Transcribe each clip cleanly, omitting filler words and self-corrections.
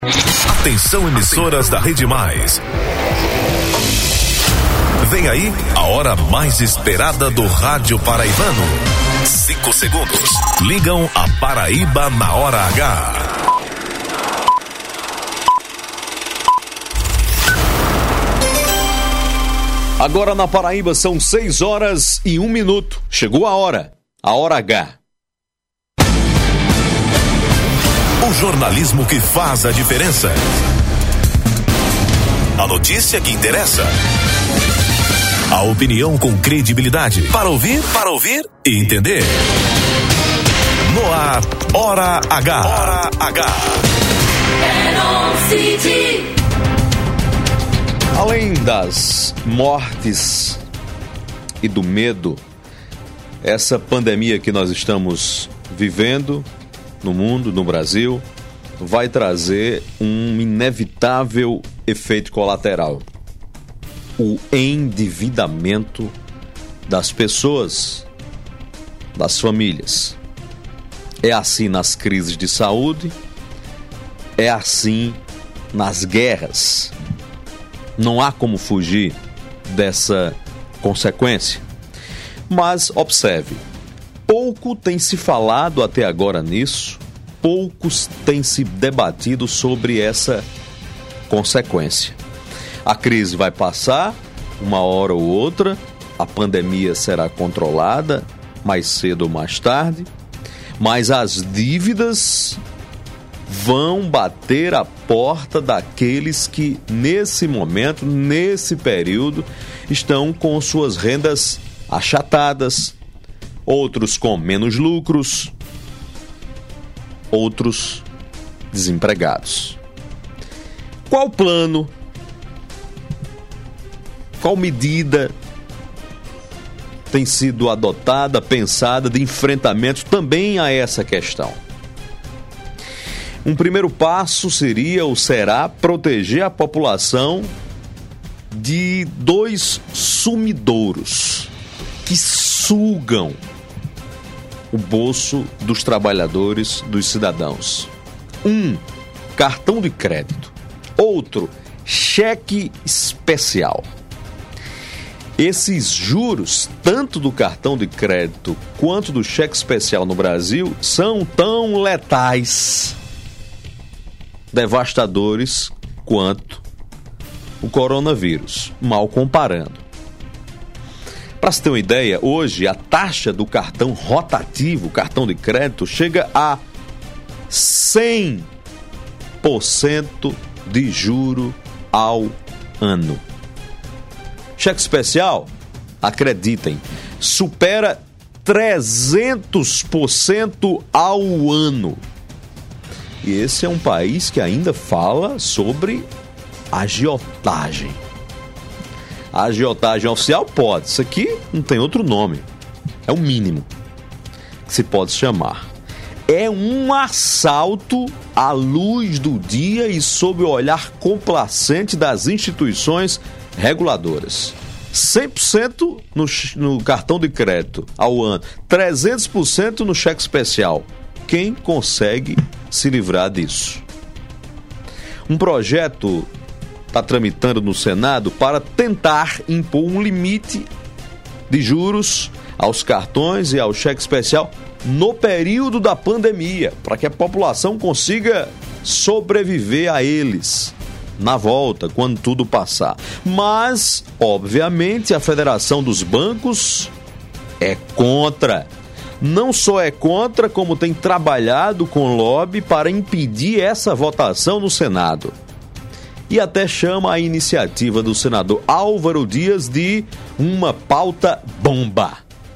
Atenção, emissoras da Rede Mais. Vem aí a hora mais esperada do rádio paraibano. 5 segundos. Ligam a Paraíba na hora H. Agora na Paraíba são 6 horas e 1 minuto. Chegou a hora H. O jornalismo que faz a diferença. A notícia que interessa. A opinião com credibilidade. Para ouvir e entender. No ar, Hora H. Hora H. Além das mortes e do medo, essa pandemia que nós estamos vivendo no mundo, no Brasil, vai trazer um inevitável efeito colateral: o endividamento das pessoas, das famílias. É assim nas crises de saúde, é assim nas guerras. Não há como fugir dessa consequência. Mas observe, pouco tem se falado até agora nisso, poucos têm se debatido sobre essa consequência. A crise vai passar, uma hora ou outra, a pandemia será controlada, mais cedo ou mais tarde, mas as dívidas vão bater a porta daqueles que, nesse momento, nesse período, estão com suas rendas achatadas, outros com menos lucros, outros desempregados. Qual plano, qual medida tem sido adotada, pensada de enfrentamento também a essa questão? Um primeiro passo seria ou será proteger a população de 2 sumidouros que sugam o bolso dos trabalhadores, dos cidadãos. Um, cartão de crédito. Outro, cheque especial. Esses juros, tanto do cartão de crédito quanto do cheque especial no Brasil, são tão letais, devastadores quanto o coronavírus, mal comparando. Para se ter uma ideia, hoje a taxa do cartão rotativo, cartão de crédito, chega a 100% de juro ao ano. Cheque especial, acreditem, supera 300% ao ano. E esse é um país que ainda fala sobre agiotagem. A agiotagem oficial pode, isso aqui não tem outro nome, é o mínimo que se pode chamar. É um assalto à luz do dia e sob o olhar complacente das instituições reguladoras. 100% no cartão de crédito ao ano, 300% no cheque especial. Quem consegue se livrar disso? Um projeto está tramitando no Senado para tentar impor um limite de juros aos cartões e ao cheque especial no período da pandemia, para que a população consiga sobreviver a eles na volta, quando tudo passar. Mas, obviamente, a Federação dos Bancos é contra. Não só é contra, como tem trabalhado com lobby para impedir essa votação no Senado. E até chama a iniciativa do senador Álvaro Dias de uma pauta bomba.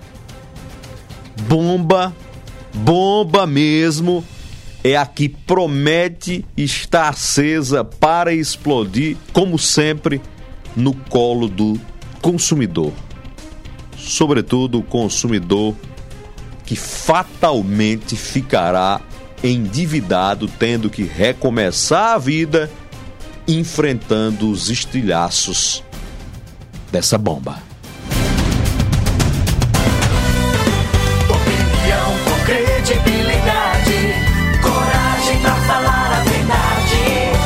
Bomba mesmo, é a que promete estar acesa para explodir, como sempre, no colo do consumidor. Sobretudo o consumidor que fatalmente ficará endividado, tendo que recomeçar a vida, enfrentando os estilhaços dessa bomba. Opinião com credibilidade, coragem pra falar a verdade.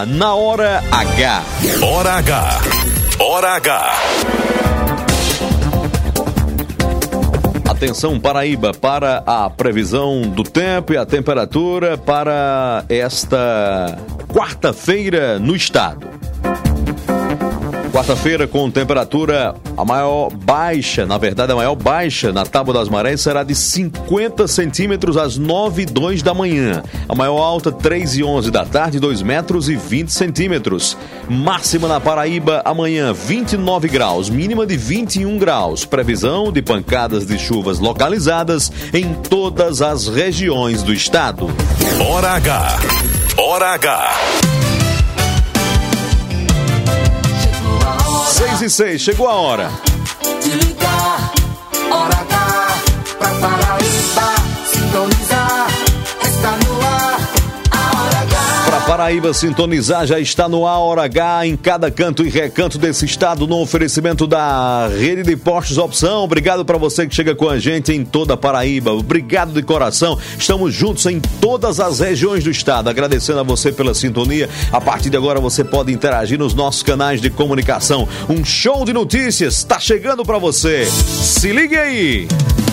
ar na Hora H. Hora H. Hora H. Atenção, Paraíba, para a previsão do tempo e a temperatura para esta quarta-feira no estado. Quarta-feira com temperatura a maior baixa na Tábua das Marés será de 50 centímetros às 9h02 da manhã. A maior alta 3h11 da tarde, 2 metros e 20 centímetros. Máxima na Paraíba amanhã 29 graus, mínima de 21 graus. Previsão de pancadas de chuvas localizadas em todas as regiões do estado. Hora H. Hora H. 6h06, chegou a hora. De ligar, Hora H, pra Paraíba, sintonizar, está no ar, a Hora H. Para Paraíba sintonizar, já está no ar, Hora H, em cada canto e recanto desse estado, no oferecimento da Rede de Postos Opção. Obrigado para você que chega com a gente em toda a Paraíba. Obrigado de coração. Estamos juntos em todas as regiões do estado. Agradecendo a você pela sintonia. A partir de agora você pode interagir nos nossos canais de comunicação. Um show de notícias está chegando para você. Se ligue aí.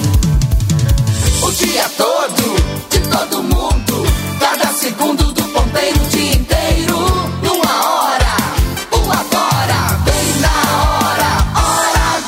O dia todo, de todo mundo, cada segundo do ponteiro, o dia inteiro, numa hora, o agora, bem na hora, Hora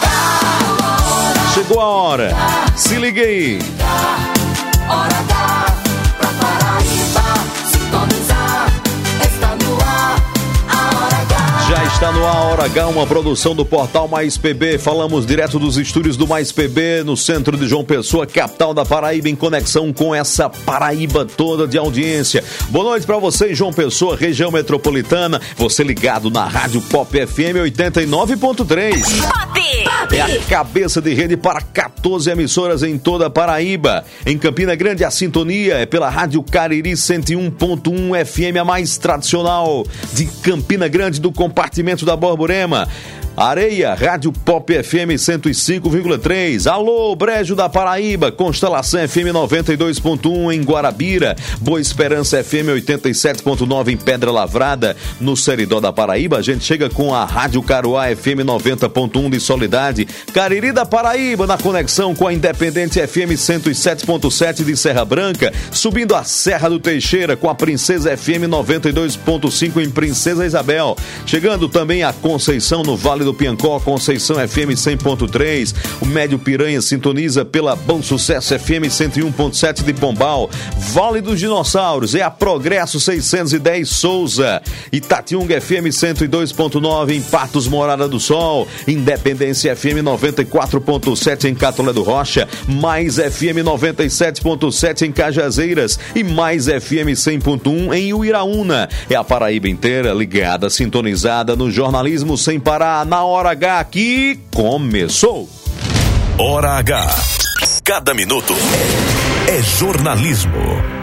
H. Chegou a hora. Se ligue aí. Hora H, pra Paraíba, sintonizar, está no ar, a Hora H. Já está no ar a Hora H, uma produção do Portal Mais PB. Falamos direto dos estúdios do Mais PB, no centro de João Pessoa, capital da Paraíba, em conexão com essa Paraíba toda de audiência. Boa noite para você em João Pessoa, região metropolitana. Você ligado na Rádio Pop FM 89.3. É a cabeça de rede para 14 emissoras em toda a Paraíba. Em Campina Grande, a sintonia é pela Rádio Cariri 101.1 FM, a mais tradicional de Campina Grande, do compartimento da Borborema. Areia, Rádio Pop FM 105,3. Alô, Brejo da Paraíba, Constelação FM 92.1 em Guarabira, Boa Esperança FM 87.9 em Pedra Lavrada. No Seridó da Paraíba, a gente chega com a Rádio Caruá FM 90.1 de Soledade. Cariri da Paraíba, na conexão com a Independente FM 107.7 de Serra Branca, subindo a Serra do Teixeira com a Princesa FM 92.5 em Princesa Isabel. Chegando também a Conceição, no Vale do Piancó, Conceição FM 100.3. O Médio Piranha sintoniza pela Bom Sucesso FM 101.7 de Pombal. Vale dos Dinossauros é a Progresso 610 Souza. Itatiunga FM 102.9 em Patos, Morada do Sol. Independência FM 94.7 em Catolé do Rocha. Mais FM 97.7 em Cajazeiras e Mais FM 100.1 em Uiraúna. É a Paraíba inteira ligada, sintonizada no jornalismo sem parar. Na Hora H, aqui começou. Hora H. Cada minuto é jornalismo.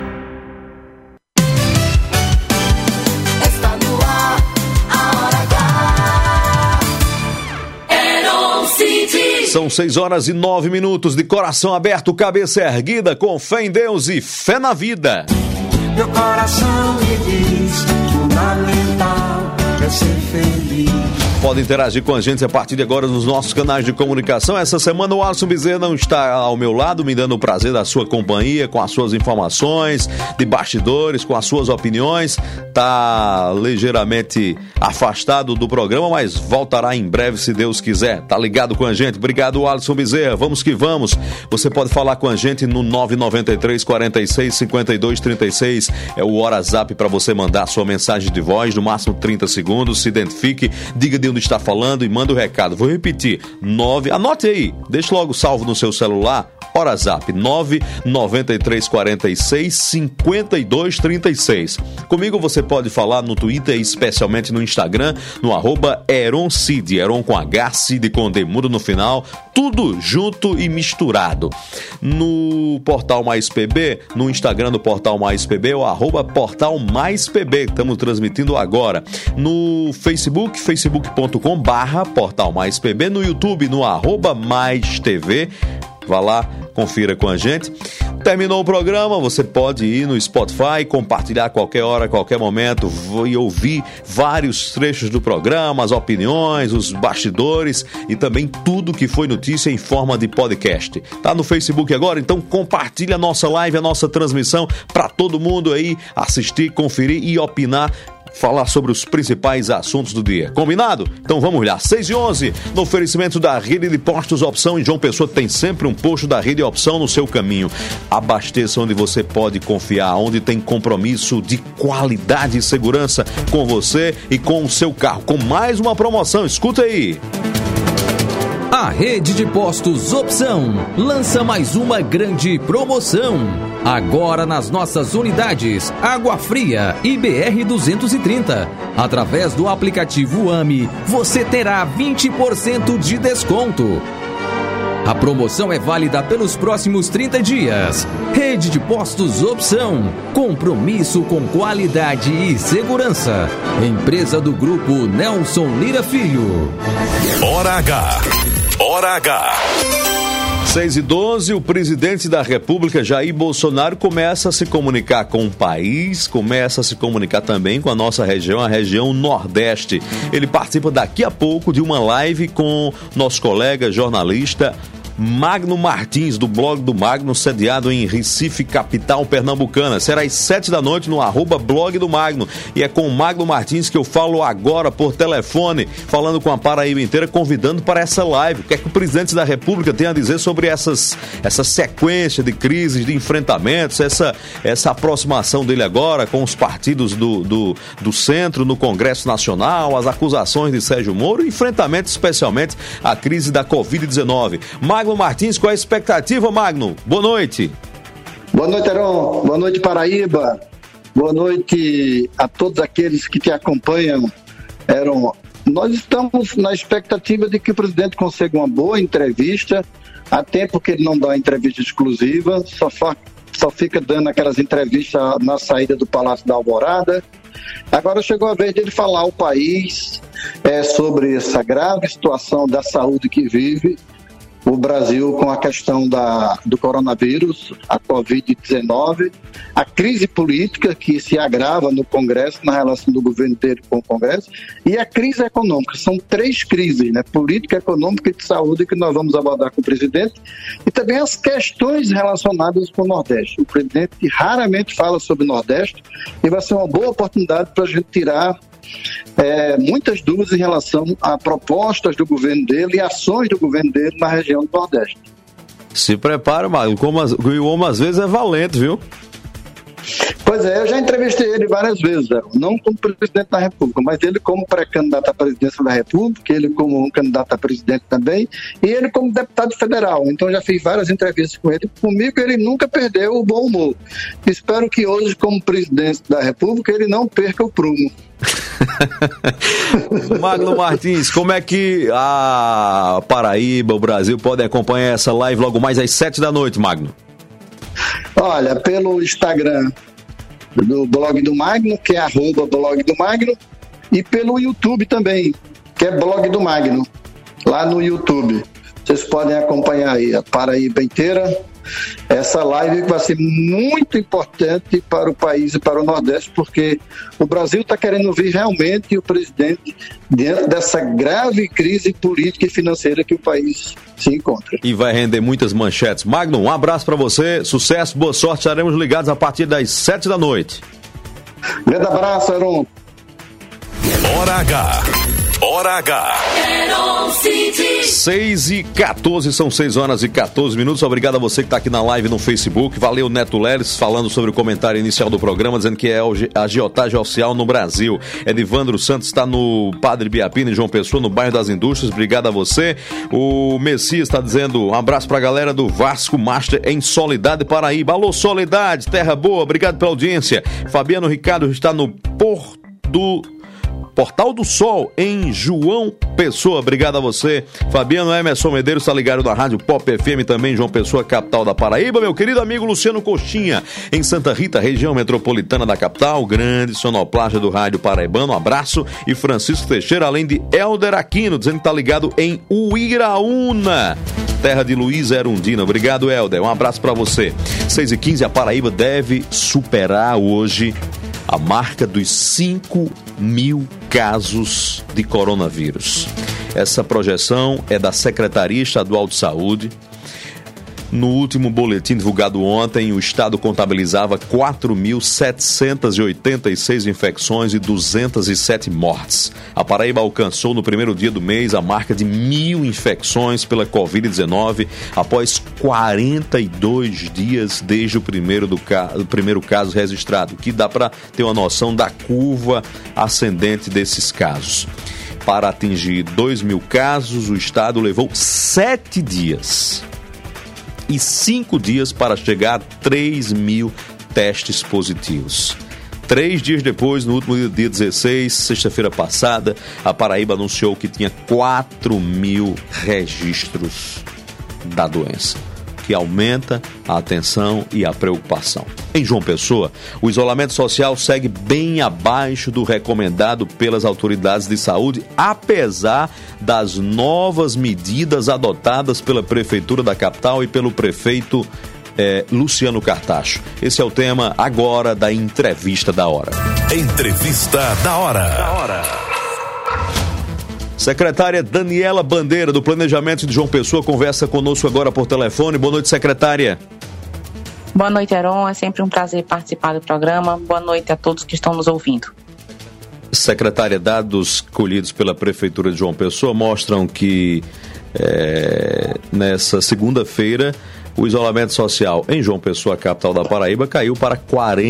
Está no ar, a Hora H. Heron City. São 6h09, de coração aberto, cabeça erguida, com fé em Deus e fé na vida. Meu coração me diz, fundamental é ser feliz. Pode interagir com a gente a partir de agora nos nossos canais de comunicação. Essa semana o Alisson Bezerra não está ao meu lado, me dando o prazer da sua companhia, com as suas informações de bastidores, com as suas opiniões. Está ligeiramente afastado do programa, mas voltará em breve, se Deus quiser. Tá ligado com a gente? Obrigado, Alisson Bezerra. Vamos que vamos. Você pode falar com a gente no 993 46 52 36. É o WhatsApp para você mandar sua mensagem de voz, no máximo 30 segundos. Se identifique, diga de onde está falando e manda o recado. Vou repetir, anote aí, deixa logo salvo no seu celular, WhatsApp 993 46 52 36. Comigo você pode falar no Twitter e especialmente no Instagram, no @EronCid, Eron com H, Cid com D mudo no final, tudo junto e misturado. No Portal Mais PB, no Instagram do Portal Mais PB, o @Portal Mais PB, estamos transmitindo agora. No Facebook, facebook.com/Portal Mais PB, no YouTube, no @Mais TV. Vá lá, confira com a gente. Terminou o programa, você pode ir no Spotify, compartilhar a qualquer hora, a qualquer momento e ouvir vários trechos do programa, as opiniões, os bastidores e também tudo que foi notícia em forma de podcast. Tá no Facebook agora? Então compartilha a nossa live, a nossa transmissão para todo mundo aí assistir, conferir e opinar, falar sobre os principais assuntos do dia. Combinado? Então vamos lá. 6h11, no oferecimento da Rede de Postos Opção em João Pessoa, tem sempre um posto da Rede Opção no seu caminho. Abasteça onde você pode confiar, onde tem compromisso de qualidade e segurança com você e com o seu carro. Com mais uma promoção, escuta aí. A Rede de Postos Opção lança mais uma grande promoção. Agora nas nossas unidades Água Fria e BR-230. Através do aplicativo AMI, você terá 20% de desconto. A promoção é válida pelos próximos 30 dias. Rede de Postos Opção. Compromisso com qualidade e segurança. Empresa do Grupo Nelson Lira Filho. Hora H. Hora H. 6h12, o presidente da República, Jair Bolsonaro, começa a se comunicar com o país, começa a se comunicar também com a nossa região, a região Nordeste. Ele participa daqui a pouco de uma live com nosso colega jornalista Magno Martins, do blog do Magno, sediado em Recife, capital pernambucana. Será às 7h no @blog do Magno. E é com o Magno Martins que eu falo agora por telefone, falando com a Paraíba inteira, convidando para essa live. O que é que o presidente da República tem a dizer sobre essa sequência de crises, de enfrentamentos, essa aproximação dele agora com os partidos do centro no Congresso Nacional, as acusações de Sérgio Moro e enfrentamento especialmente à crise da Covid-19. Magno Martins, qual é a expectativa, Magno? Boa noite. Boa noite, Heron. Boa noite, Paraíba. Boa noite a todos aqueles que te acompanham, Heron. Nós estamos na expectativa de que o presidente consiga uma boa entrevista. Há tempo que ele não dá entrevista exclusiva, só fica dando aquelas entrevistas na saída do Palácio da Alvorada. Agora chegou a vez dele falar ao país sobre essa grave situação da saúde que vive o Brasil com a questão do coronavírus, a Covid-19, a crise política que se agrava no Congresso, na relação do governo dele com o Congresso, e a crise econômica. São 3 crises, né? Política, econômica e de saúde, que nós vamos abordar com o presidente, e também as questões relacionadas com o Nordeste. O presidente raramente fala sobre o Nordeste, e vai ser uma boa oportunidade para a gente tirar muitas dúvidas em relação a propostas do governo dele e ações do governo dele na região do Nordeste. Se prepara, Magno, o homem às vezes é valente, viu? Pois é, eu já entrevistei ele várias vezes, não como presidente da República, mas ele como pré-candidato à presidência da República, ele como um candidato a presidente também, e ele como deputado federal. Então já fiz várias entrevistas com ele. Comigo ele nunca perdeu o bom humor. Espero que hoje, como presidente da República, ele não perca o prumo. Magno Martins, como é que a Paraíba, o Brasil, podem acompanhar essa live logo mais às 7h, Magno? Olha, pelo Instagram do Blog do Magno, que é @blog do Magno, e pelo YouTube também, que é Blog do Magno, lá no YouTube. Vocês podem acompanhar aí a Paraíba inteira. Essa live vai ser muito importante para o país e para o Nordeste, porque o Brasil está querendo ver realmente o presidente diante dessa grave crise política e financeira que o país se encontra. E vai render muitas manchetes. Magno, um abraço para você, sucesso, boa sorte, estaremos ligados a partir das 7h. Grande abraço, Heron. Hora H. Hora H. 6h14, são 6h14. Obrigado a você que está aqui na live no Facebook. Valeu, Neto Leles, falando sobre o comentário inicial do programa, dizendo que é a agiotagem oficial no Brasil. Edivandro Santos está no Padre Biapina, em João Pessoa, no bairro das Indústrias. Obrigado a você. O Messias está dizendo um abraço para a galera do Vasco Master em Soledade, Paraíba. Alô, Soledade, terra boa, obrigado pela audiência. Fabiano Ricardo está no Portal do Sol, em João Pessoa. Obrigado a você. Fabiano Emerson Medeiros está ligado na Rádio Pop FM, também João Pessoa, capital da Paraíba. Meu querido amigo Luciano Coxinha, em Santa Rita, região metropolitana da capital, grande sonoplasta do rádio paraibano, um abraço. E Francisco Teixeira, além de Helder Aquino, dizendo que está ligado em Uiraúna, terra de Luiz Erundina. Obrigado, Helder. Um abraço para você. 6h15, a Paraíba deve superar hoje a marca dos 5.000 casos de coronavírus. Essa projeção é da Secretaria Estadual de Saúde. No último boletim divulgado ontem, o estado contabilizava 4.786 infecções e 207 mortes. A Paraíba alcançou no primeiro dia do mês a marca de 1.000 infecções pela Covid-19 após 42 dias desde o primeiro caso registrado, que dá para ter uma noção da curva ascendente desses casos. Para atingir 2.000 casos, o estado levou 7 dias. E 5 dias para chegar a 3.000 testes positivos. 3 dias depois, no último dia 16, sexta-feira passada, a Paraíba anunciou que tinha 4.000 registros da doença, que aumenta a atenção e a preocupação. Em João Pessoa, o isolamento social segue bem abaixo do recomendado pelas autoridades de saúde, apesar das novas medidas adotadas pela Prefeitura da capital e pelo prefeito Luciano Cartacho. Esse é o tema agora da Entrevista da Hora. Entrevista da Hora. Secretária Daniela Bandeira, do Planejamento de João Pessoa, conversa conosco agora por telefone. Boa noite, secretária. Boa noite, Heron. É sempre um prazer participar do programa. Boa noite a todos que estão nos ouvindo. Secretária, dados colhidos pela Prefeitura de João Pessoa mostram que nessa segunda-feira o isolamento social em João Pessoa, capital da Paraíba, caiu para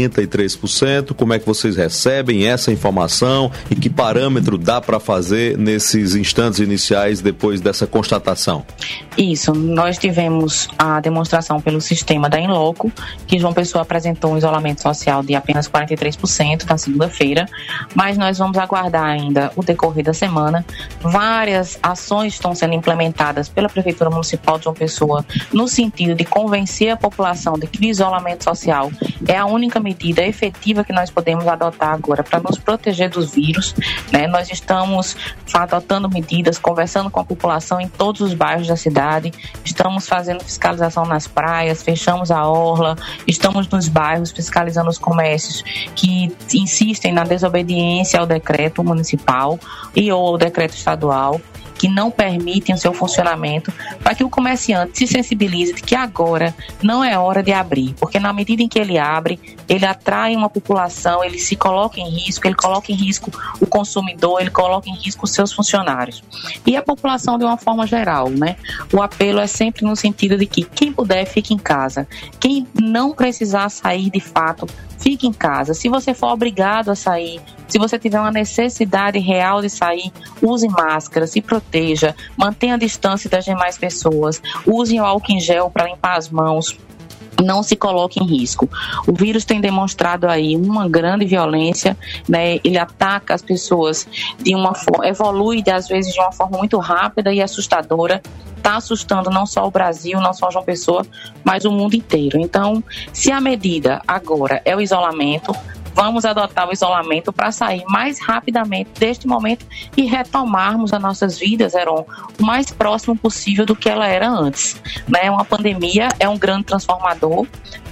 43%. Como é que vocês recebem essa informação e que parâmetro dá para fazer nesses instantes iniciais depois dessa constatação? Isso, nós tivemos a demonstração pelo sistema da Inloco, que João Pessoa apresentou um isolamento social de apenas 43% na segunda-feira, mas nós vamos aguardar ainda o decorrer da semana. Várias ações estão sendo implementadas pela Prefeitura Municipal de João Pessoa no sentido de convencer a população de que o isolamento social é a única medida efetiva que nós podemos adotar agora para nos proteger dos vírus, né? Nós estamos adotando medidas, conversando com a população em todos os bairros da cidade, estamos fazendo fiscalização nas praias, fechamos a orla, estamos nos bairros fiscalizando os comércios que insistem na desobediência ao decreto municipal e ou ao decreto estadual, que não permitem o seu funcionamento, para que o comerciante se sensibilize de que agora não é hora de abrir, porque na medida em que ele abre, ele atrai uma população, ele se coloca em risco, ele coloca em risco o consumidor, ele coloca em risco os seus funcionários. E a população de uma forma geral, né? O apelo é sempre no sentido de que quem puder, fique em casa. Quem não precisar sair de fato, fique em casa. Se você for obrigado a sair, se você tiver uma necessidade real de sair, use máscara, se proteja, mantenha a distância das demais pessoas, use o álcool em gel para limpar as mãos, não se coloque em risco. O vírus tem demonstrado aí uma grande violência, né? Ele ataca as pessoas de uma forma, evolui às vezes de uma forma muito rápida e assustadora. Está assustando não só o Brasil, não só João Pessoa, mas o mundo inteiro. Então, se a medida agora é o isolamento, vamos adotar o isolamento para sair mais rapidamente deste momento e retomarmos as nossas vidas, Heron, o mais próximo possível do que ela era antes. Né? Uma pandemia é um grande transformador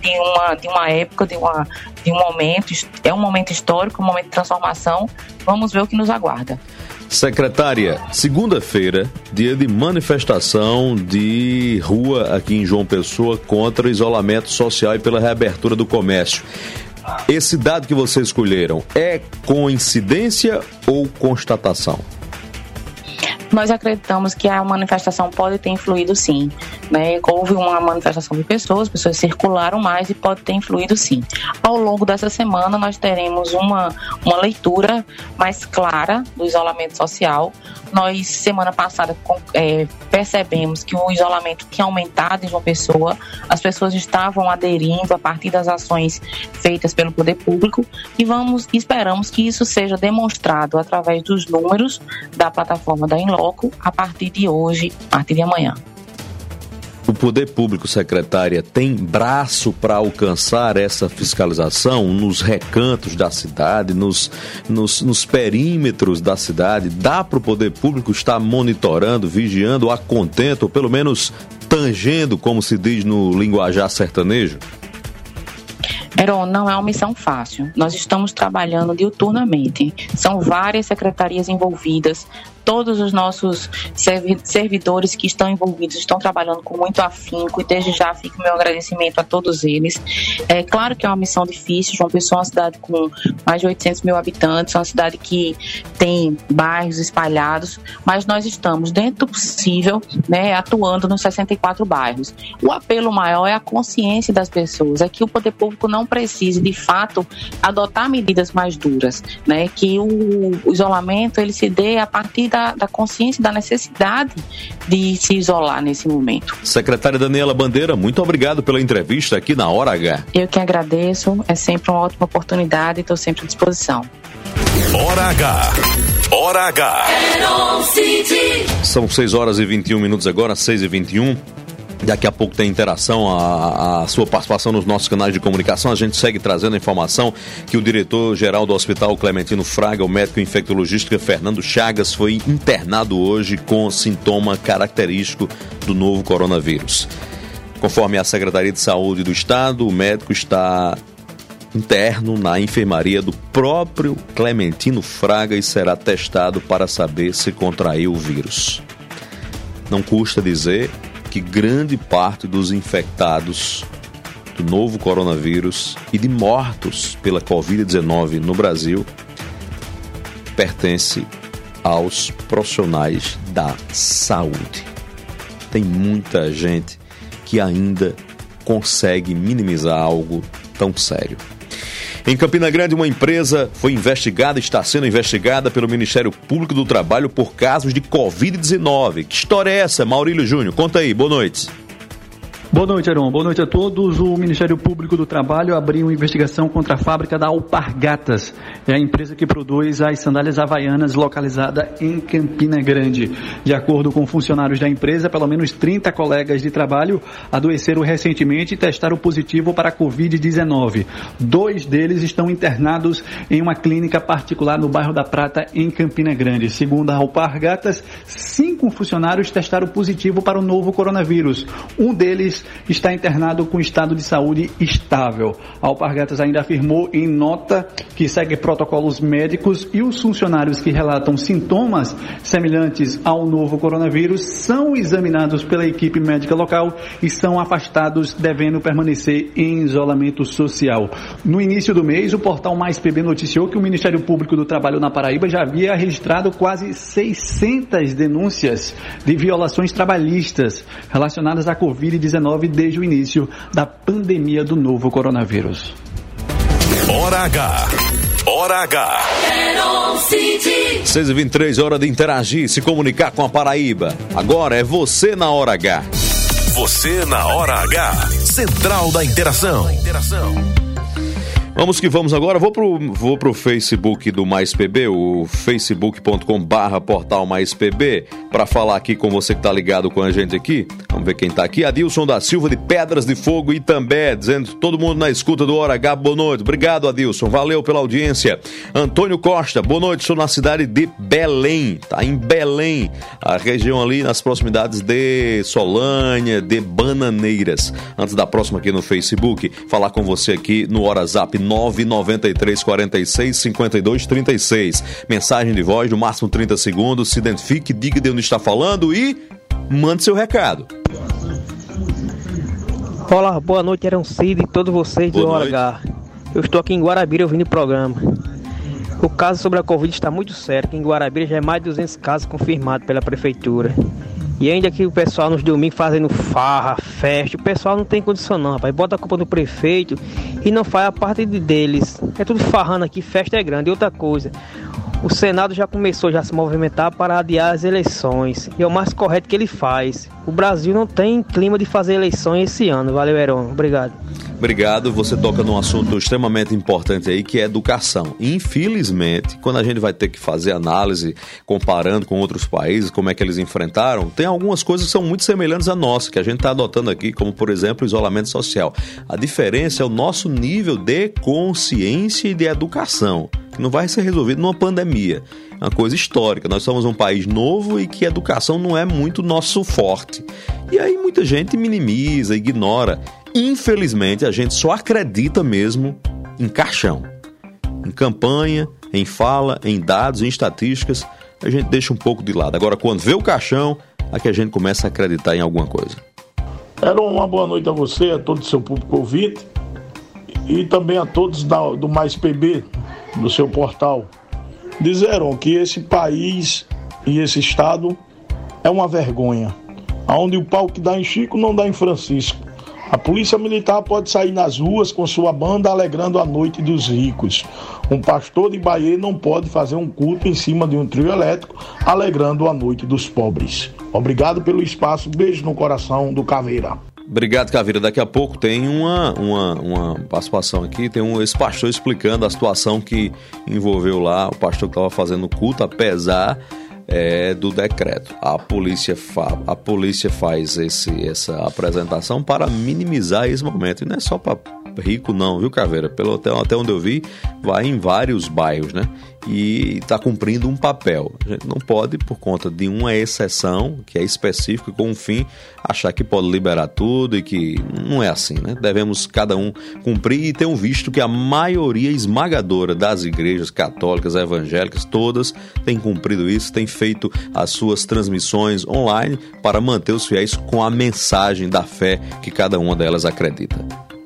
de uma época, de um momento, é um momento histórico, um momento de transformação. Vamos ver o que nos aguarda. Secretária, segunda-feira, dia de manifestação de rua aqui em João Pessoa contra o isolamento social e pela reabertura do comércio. Esse dado que vocês escolheram é coincidência ou constatação? Nós acreditamos que a manifestação pode ter influído, sim. né? Houve uma manifestação de pessoas circularam mais e pode ter influído sim. Ao longo dessa semana nós teremos uma leitura mais clara do isolamento social. Nós, semana passada, percebemos que o isolamento tinha aumentado em João Pessoa, as pessoas estavam aderindo a partir das ações feitas pelo poder público e esperamos que isso seja demonstrado através dos números da plataforma da Inloco a partir de hoje, a partir de amanhã. O poder público, secretária, tem braço para alcançar essa fiscalização nos recantos da cidade, nos perímetros da cidade? Dá para o poder público estar monitorando, vigiando a contento, ou pelo menos tangendo, como se diz no linguajar sertanejo? Heron, não é uma missão fácil. Nós estamos trabalhando diuturnamente. São várias secretarias envolvidas. Todos os nossos servidores que estão envolvidos estão trabalhando com muito afinco e desde já fica o meu agradecimento a todos eles. É claro que é uma missão difícil. João Pessoa é uma cidade com mais de 800 mil habitantes, é uma cidade que tem bairros espalhados, mas nós estamos, dentro do possível, né, atuando nos 64 bairros. O apelo maior é a consciência das pessoas, é que o poder público não precise, de fato, adotar medidas mais duras, né, que o isolamento ele se dê a partir da consciência da necessidade de se isolar nesse momento. Secretária Daniela Bandeira, muito obrigado pela entrevista aqui na Hora H. Eu que agradeço, é sempre uma ótima oportunidade e estou sempre à disposição. Hora H. Hora H. São 6 horas e 21 minutos agora, 6h21. Daqui a pouco tem interação, a sua participação nos nossos canais de comunicação. A gente segue trazendo a informação que o diretor-geral do Hospital Clementino Fraga, o médico infectologista Fernando Chagas, foi internado hoje com sintoma característico do novo coronavírus. Conforme a Secretaria de Saúde do Estado, o médico está interno na enfermaria do próprio Clementino Fraga e será testado para saber se contraiu o vírus. Não custa dizer que grande parte dos infectados do novo coronavírus e de mortos pela Covid-19 no Brasil pertence aos profissionais da saúde. Tem muita gente que ainda consegue minimizar algo tão sério. Em Campina Grande, uma empresa foi investigada, está sendo investigada pelo Ministério Público do Trabalho por casos de Covid-19. Que história é essa, Maurílio Júnior? Conta aí, boa noite. Boa noite, Heron. Boa noite a todos. O Ministério Público do Trabalho abriu uma investigação contra a fábrica da Alpargatas. É a empresa que produz as sandálias havaianas localizada em Campina Grande. De acordo com funcionários da empresa, pelo menos 30 colegas de trabalho adoeceram recentemente e testaram positivo para a Covid-19. 2 deles estão internados em uma clínica particular no bairro da Prata, em Campina Grande. Segundo a Alpargatas, 5 funcionários testaram positivo para o novo coronavírus. Um deles está internado com estado de saúde estável. A Alpargatas ainda afirmou em nota que segue protocolos médicos e os funcionários que relatam sintomas semelhantes ao novo coronavírus são examinados pela equipe médica local e são afastados, devendo permanecer em isolamento social. No início do mês, o portal Mais PB noticiou que o Ministério Público do Trabalho na Paraíba já havia registrado quase 600 denúncias de violações trabalhistas relacionadas à Covid-19 desde o início da pandemia do novo coronavírus. Hora H. Hora H. 6h23, hora de interagir, se comunicar com a Paraíba. Agora é você na Hora H. Você na Hora H. Central da Interação. Vamos que vamos agora, vou pro Facebook do Mais PB, o facebook.com/portal Mais PB, para falar aqui com você que tá ligado com a gente aqui. Vamos ver quem tá aqui. Adilson da Silva de Pedras de Fogo e Itambé, dizendo todo mundo na escuta do Hora H, boa noite. Obrigado, Adilson, valeu pela audiência. Antônio Costa, boa noite, estou na cidade de Belém, tá em Belém, a região ali nas proximidades de Solânia, de Bananeiras. Antes da próxima aqui no Facebook, falar com você aqui no WhatsApp 993 46 52 36. Mensagem de voz, no máximo 30 segundos. Se identifique, diga de onde está falando e mande seu recado. Olá, boa noite, Heron Cid e todos vocês do Hora H. Eu estou aqui em Guarabira ouvindo o programa. O caso sobre a Covid está muito sério, que em Guarabira já é mais de 200 casos confirmados pela prefeitura. E ainda que o pessoal nos domingos fazendo farra, festa, o pessoal não tem condição não, rapaz. Bota a culpa no prefeito e não faz a parte deles. É tudo farrando aqui, festa é grande. E outra coisa, o Senado já começou a se movimentar para adiar as eleições. E é o mais correto que ele faz. O Brasil não tem clima de fazer eleições esse ano. Valeu, Heron. Obrigado. Obrigado, você toca num assunto extremamente importante aí, que é educação. Infelizmente, quando a gente vai ter que fazer análise comparando com outros países, como é que eles enfrentaram, tem algumas coisas que são muito semelhantes à nossa, que a gente está adotando aqui, como por exemplo o isolamento social. A diferença é o nosso nível de consciência e de educação, que não vai ser resolvido numa pandemia. É uma coisa histórica, nós somos um país novo e que a educação não é muito nosso forte. E aí muita gente minimiza, ignora. Infelizmente, a gente só acredita mesmo em caixão, em campanha, em fala, em dados, em estatísticas. A gente deixa um pouco de lado. Agora, quando vê o caixão, é que a gente começa a acreditar em alguma coisa. Uma boa noite a você, a todo o seu público ouvinte e também a todos do Mais PB, do seu portal. Disseram que esse país e esse estado é uma vergonha. Onde o pau que dá em Chico não dá em Francisco. A polícia militar pode sair nas ruas com sua banda alegrando a noite dos ricos. Um pastor de Bahia não pode fazer um culto em cima de um trio elétrico alegrando a noite dos pobres. Obrigado pelo espaço, beijo no coração do Caveira. Obrigado, Caveira. Daqui a pouco tem uma participação aqui, tem esse pastor explicando a situação que envolveu lá, o pastor que estava fazendo culto, apesar do decreto. A polícia faz essa apresentação para minimizar esse momento. E não é só para rico não, viu, Caveira? Até onde eu vi, vai em vários bairros, né? E está cumprindo um papel. A gente não pode, por conta de uma exceção, que é específica, com um fim, achar que pode liberar tudo e que não é assim, né? Devemos cada um cumprir e ter visto que a maioria esmagadora das igrejas católicas, evangélicas, todas têm cumprido isso, têm feito as suas transmissões online para manter os fiéis com a mensagem da fé que cada uma delas acredita.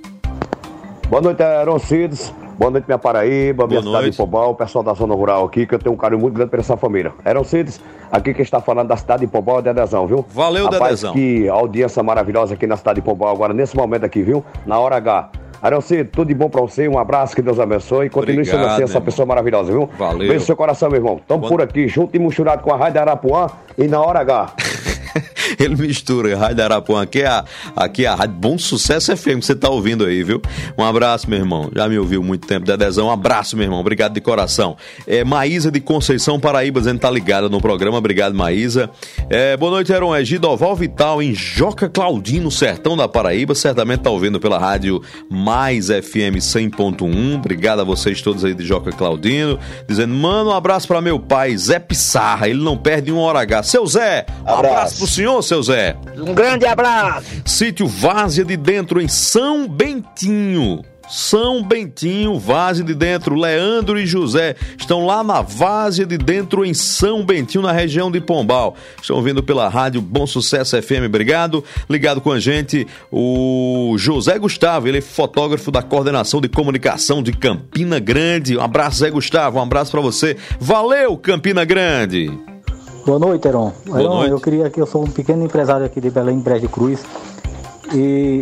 Boa noite, Heron Cides. Boa noite, minha Paraíba, minha cidade de Pombal, o pessoal da zona rural aqui, que eu tenho um carinho muito grande por essa família. Heron Cides, aqui quem está falando da cidade de Pombal é Dedezão, viu? Valeu, Rapaz, Dedezão. Que audiência maravilhosa aqui na cidade de Pombal, agora nesse momento aqui, viu? Na hora H. Heron Cides, tudo de bom pra você, um abraço, que Deus abençoe e continue sendo assim essa pessoa maravilhosa, viu? Valeu. Beijo no seu coração, meu irmão. Tamo por aqui, junto e misturado com a Rádio Arapuã e na hora H. Ele mistura a Rádio Arapuã, aqui é a Rádio Bom Sucesso FM que você tá ouvindo aí, viu? Um abraço, meu irmão. Já me ouviu muito tempo, Dedezão. Um abraço, meu irmão. Obrigado de coração. Maísa de Conceição, Paraíba, dizendo que tá ligada no programa. Obrigado, Maísa. Boa noite, Heron. Gidoval Vital, em Joca Claudino, sertão da Paraíba. Certamente tá ouvindo pela rádio Mais FM 100.1. Obrigado a vocês todos aí de Joca Claudino. Dizendo, mano, um abraço pra meu pai, Zé Pissarra. Ele não perde um hora H. Seu Zé, um abraço pro senhor, seu Zé. Um grande abraço. Sítio Várzea de Dentro, em São Bentinho. São Bentinho, Várzea de Dentro. Leandro e José estão lá na Várzea de Dentro, em São Bentinho, na região de Pombal. Estão ouvindo pela rádio Bom Sucesso FM. Obrigado. Ligado com a gente o José Gustavo, ele é fotógrafo da Coordenação de Comunicação de Campina Grande. Um abraço, Zé Gustavo. Um abraço pra você. Valeu, Campina Grande. Boa noite, Heron. Boa noite. Eu sou um pequeno empresário aqui de Belém, Brejo de Cruz, e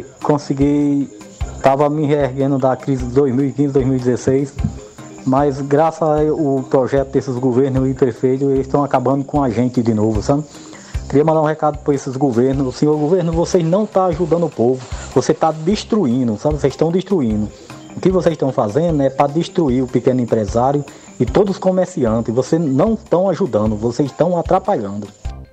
estava me reerguendo da crise de 2015, 2016, mas graças ao projeto desses governos e prefeitos, eles estão acabando com a gente de novo, sabe? Queria mandar um recado para esses governos. Senhor governo, vocês não estão ajudando o povo, você está destruindo, sabe? Vocês estão destruindo. O que vocês estão fazendo é para destruir o pequeno empresário e todos os comerciantes. Vocês não estão ajudando, vocês estão atrapalhando.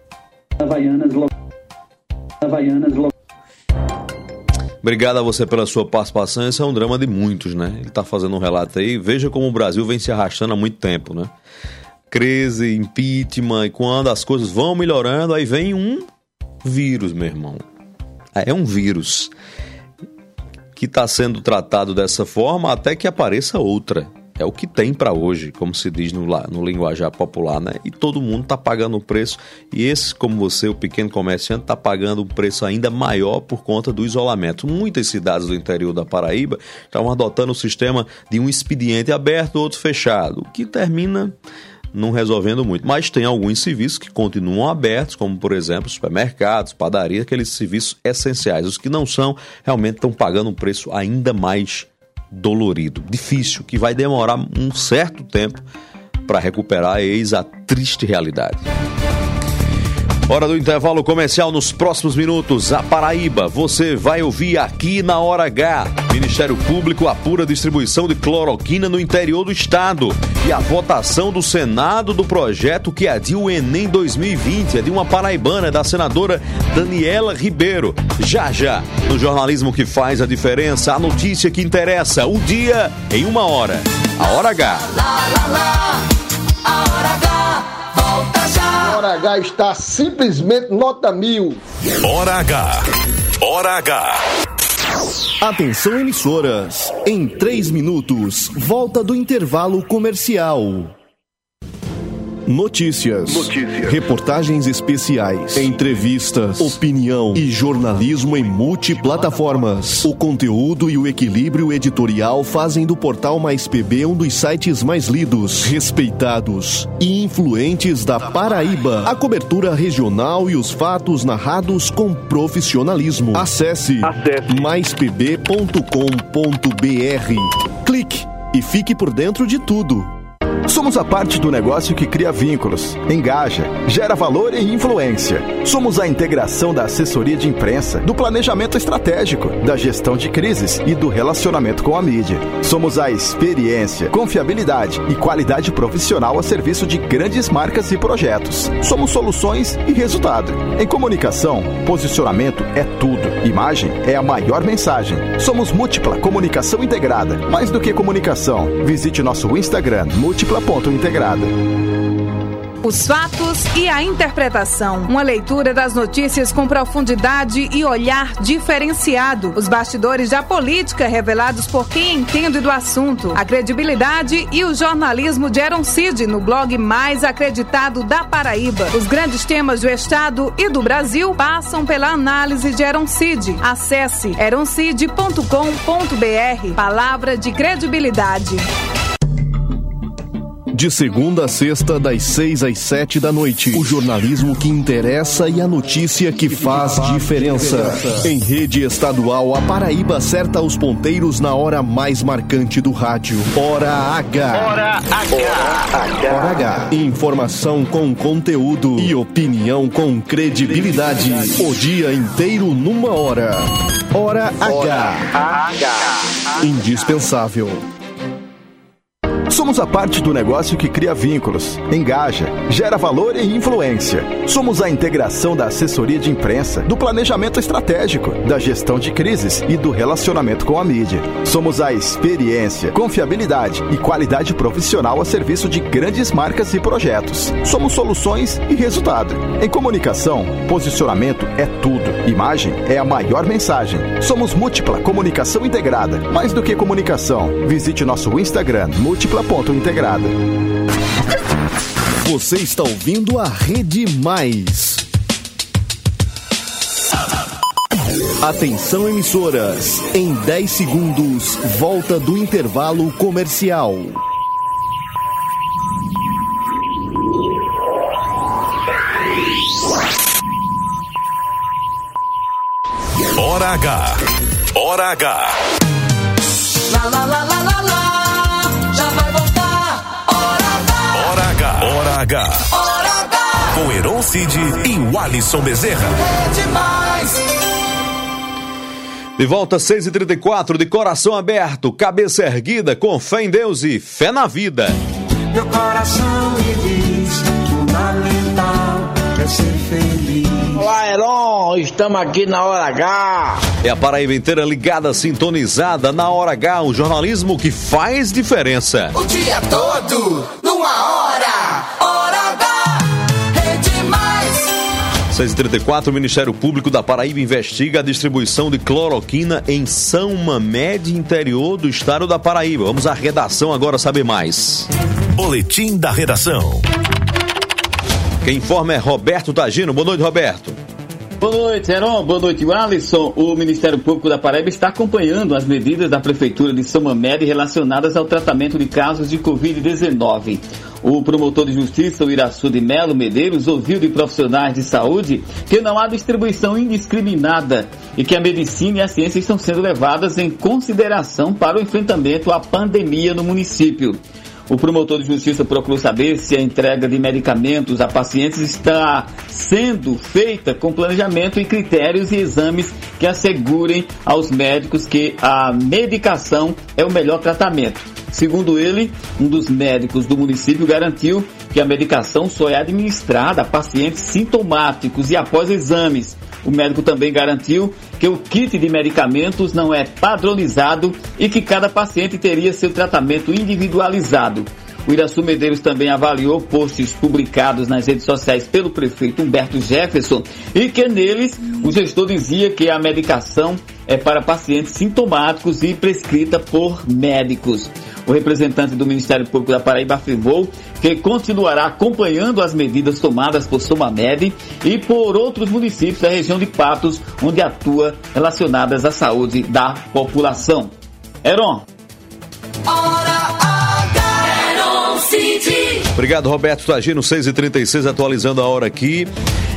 Obrigado a você pela sua participação. Esse é um drama de muitos, né? Ele está fazendo um relato aí. Veja como o Brasil vem se arrastando há muito tempo, né? Crise, impeachment, e quando as coisas vão melhorando, aí vem um vírus, meu irmão. É um vírus que está sendo tratado dessa forma até que apareça outra. É o que tem para hoje, como se diz no linguajar popular, né? E todo mundo está pagando um preço. E esse, como você, o pequeno comerciante, está pagando um preço ainda maior por conta do isolamento. Muitas cidades do interior da Paraíba estavam adotando o sistema de um expediente aberto, outro fechado, o que termina não resolvendo muito. Mas tem alguns serviços que continuam abertos, como, por exemplo, supermercados, padarias, aqueles serviços essenciais. Os que não são, realmente estão pagando um preço ainda mais dolorido, difícil, que vai demorar um certo tempo para recuperar, eis a triste realidade. Hora do intervalo comercial. Nos próximos minutos, a Paraíba, você vai ouvir aqui na Hora H. Ministério Público apura distribuição de cloroquina no interior do estado. E a votação do Senado do projeto que adia o Enem 2020. É de uma paraibana, da senadora Daniela Ribeiro. Já, no jornalismo que faz a diferença, a notícia que interessa, o dia em 1 hora. A Hora H. A Hora H, volta já. A Hora H está simplesmente nota 1000. Hora H. Hora H. Atenção, emissoras. Em 3 minutos, volta do intervalo comercial. Notícias, reportagens especiais, entrevistas, opinião e jornalismo em multiplataformas. O conteúdo e o equilíbrio editorial fazem do Portal Mais PB um dos sites mais lidos, respeitados e influentes da Paraíba. A cobertura regional e os fatos narrados com profissionalismo. Acesse maispb.com.br. Clique e fique por dentro de tudo. Somos a parte do negócio que cria vínculos, engaja, gera valor e influência. Somos a integração da assessoria de imprensa, do planejamento estratégico, da gestão de crises e do relacionamento com a mídia. Somos a experiência, confiabilidade e qualidade profissional a serviço de grandes marcas e projetos. Somos soluções e resultado. Em comunicação, posicionamento é tudo. Imagem é a maior mensagem. Somos Múltipla Comunicação Integrada. Mais do que comunicação, visite nosso Instagram, múltipla.integrada. Os fatos e a interpretação. Uma leitura das notícias com profundidade e olhar diferenciado. Os bastidores da política revelados por quem entende do assunto. A credibilidade e o jornalismo de Aaron Cid no blog mais acreditado da Paraíba. Os grandes temas do estado e do Brasil passam pela análise de Aaron Cid. Acesse aroncid.com.br. Palavra de credibilidade. De segunda a sexta, das 6 às 7 da noite. O jornalismo que interessa e a notícia que faz diferença. Em rede estadual, a Paraíba acerta os ponteiros na hora mais marcante do rádio. Hora H. Hora H. Hora H. Informação com conteúdo e opinião com credibilidade. O dia inteiro numa hora. Hora H. Indispensável. Somos a parte do negócio que cria vínculos, engaja, gera valor e influência. Somos a integração da assessoria de imprensa, do planejamento estratégico, da gestão de crises e do relacionamento com a mídia. Somos a experiência, confiabilidade e qualidade profissional a serviço de grandes marcas e projetos. Somos soluções e resultado. Em comunicação, posicionamento é tudo. Imagem é a maior mensagem. Somos Múltipla Comunicação Integrada. Mais do que comunicação, visite nosso Instagram, múltipla.integrada. Você está ouvindo a Rede Mais. Atenção, emissoras. Em 10 segundos, volta do intervalo comercial. Hora H. Hora H. Lá, lá, lá, lá, lá, lá. Já vai voltar. Hora H. Hora H. Hora H. Hora H. Com Aaron Cid e o Alisson Bezerra. É demais. De volta, 6h34, de coração aberto, cabeça erguida, com fé em Deus e fé na vida. Meu coração me diz, fundamental é ser feliz. Olá, Heron, estamos aqui na Hora H. É a Paraíba inteira ligada, sintonizada na Hora H, o jornalismo que faz diferença. O dia todo, numa hora. Hora H. Rede Mais. 6h34, o Ministério Público da Paraíba investiga a distribuição de cloroquina em São Mamede, interior do estado da Paraíba. Vamos à redação agora saber mais. Boletim da redação. Quem informa é Roberto Tagino. Boa noite, Roberto. Boa noite, Heron. Boa noite, Alisson. O Ministério Público da Paraíba está acompanhando as medidas da Prefeitura de São Mamede relacionadas ao tratamento de casos de Covid-19. O promotor de justiça, o Iraçu de Melo Medeiros, ouviu de profissionais de saúde que não há distribuição indiscriminada e que a medicina e a ciência estão sendo levadas em consideração para o enfrentamento à pandemia no município. O promotor de justiça procurou saber se a entrega de medicamentos a pacientes está sendo feita com planejamento e critérios e exames que assegurem aos médicos que a medicação é o melhor tratamento. Segundo ele, um dos médicos do município garantiu que a medicação só é administrada a pacientes sintomáticos e após exames. O médico também garantiu que o kit de medicamentos não é padronizado e que cada paciente teria seu tratamento individualizado. O Iraçu Medeiros também avaliou posts publicados nas redes sociais pelo prefeito Humberto Jefferson e que neles o gestor dizia que a medicação é para pacientes sintomáticos e prescrita por médicos. O representante do Ministério Público da Paraíba afirmou que continuará acompanhando as medidas tomadas por Somamed e por outros municípios da região de Patos, onde atua relacionadas à saúde da população. Heron. Obrigado, Roberto Tagino, 6h36, atualizando a hora aqui.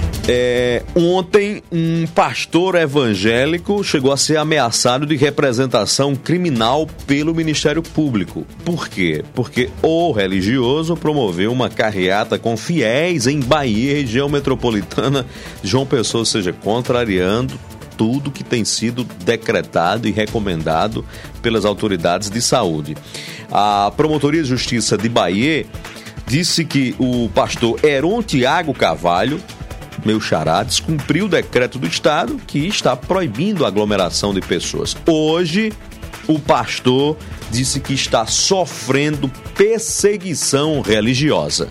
Ontem, um pastor evangélico chegou a ser ameaçado de representação criminal pelo Ministério Público. Por quê? Porque o religioso promoveu uma carreata com fiéis em Bahia, região metropolitana de João Pessoa, ou seja, contrariando tudo que tem sido decretado e recomendado pelas autoridades de saúde. A Promotoria de Justiça de Bahia disse que o pastor Heron Tiago Carvalho, meu xará, descumpriu o decreto do Estado que está proibindo a aglomeração de pessoas. Hoje, o pastor disse que está sofrendo perseguição religiosa.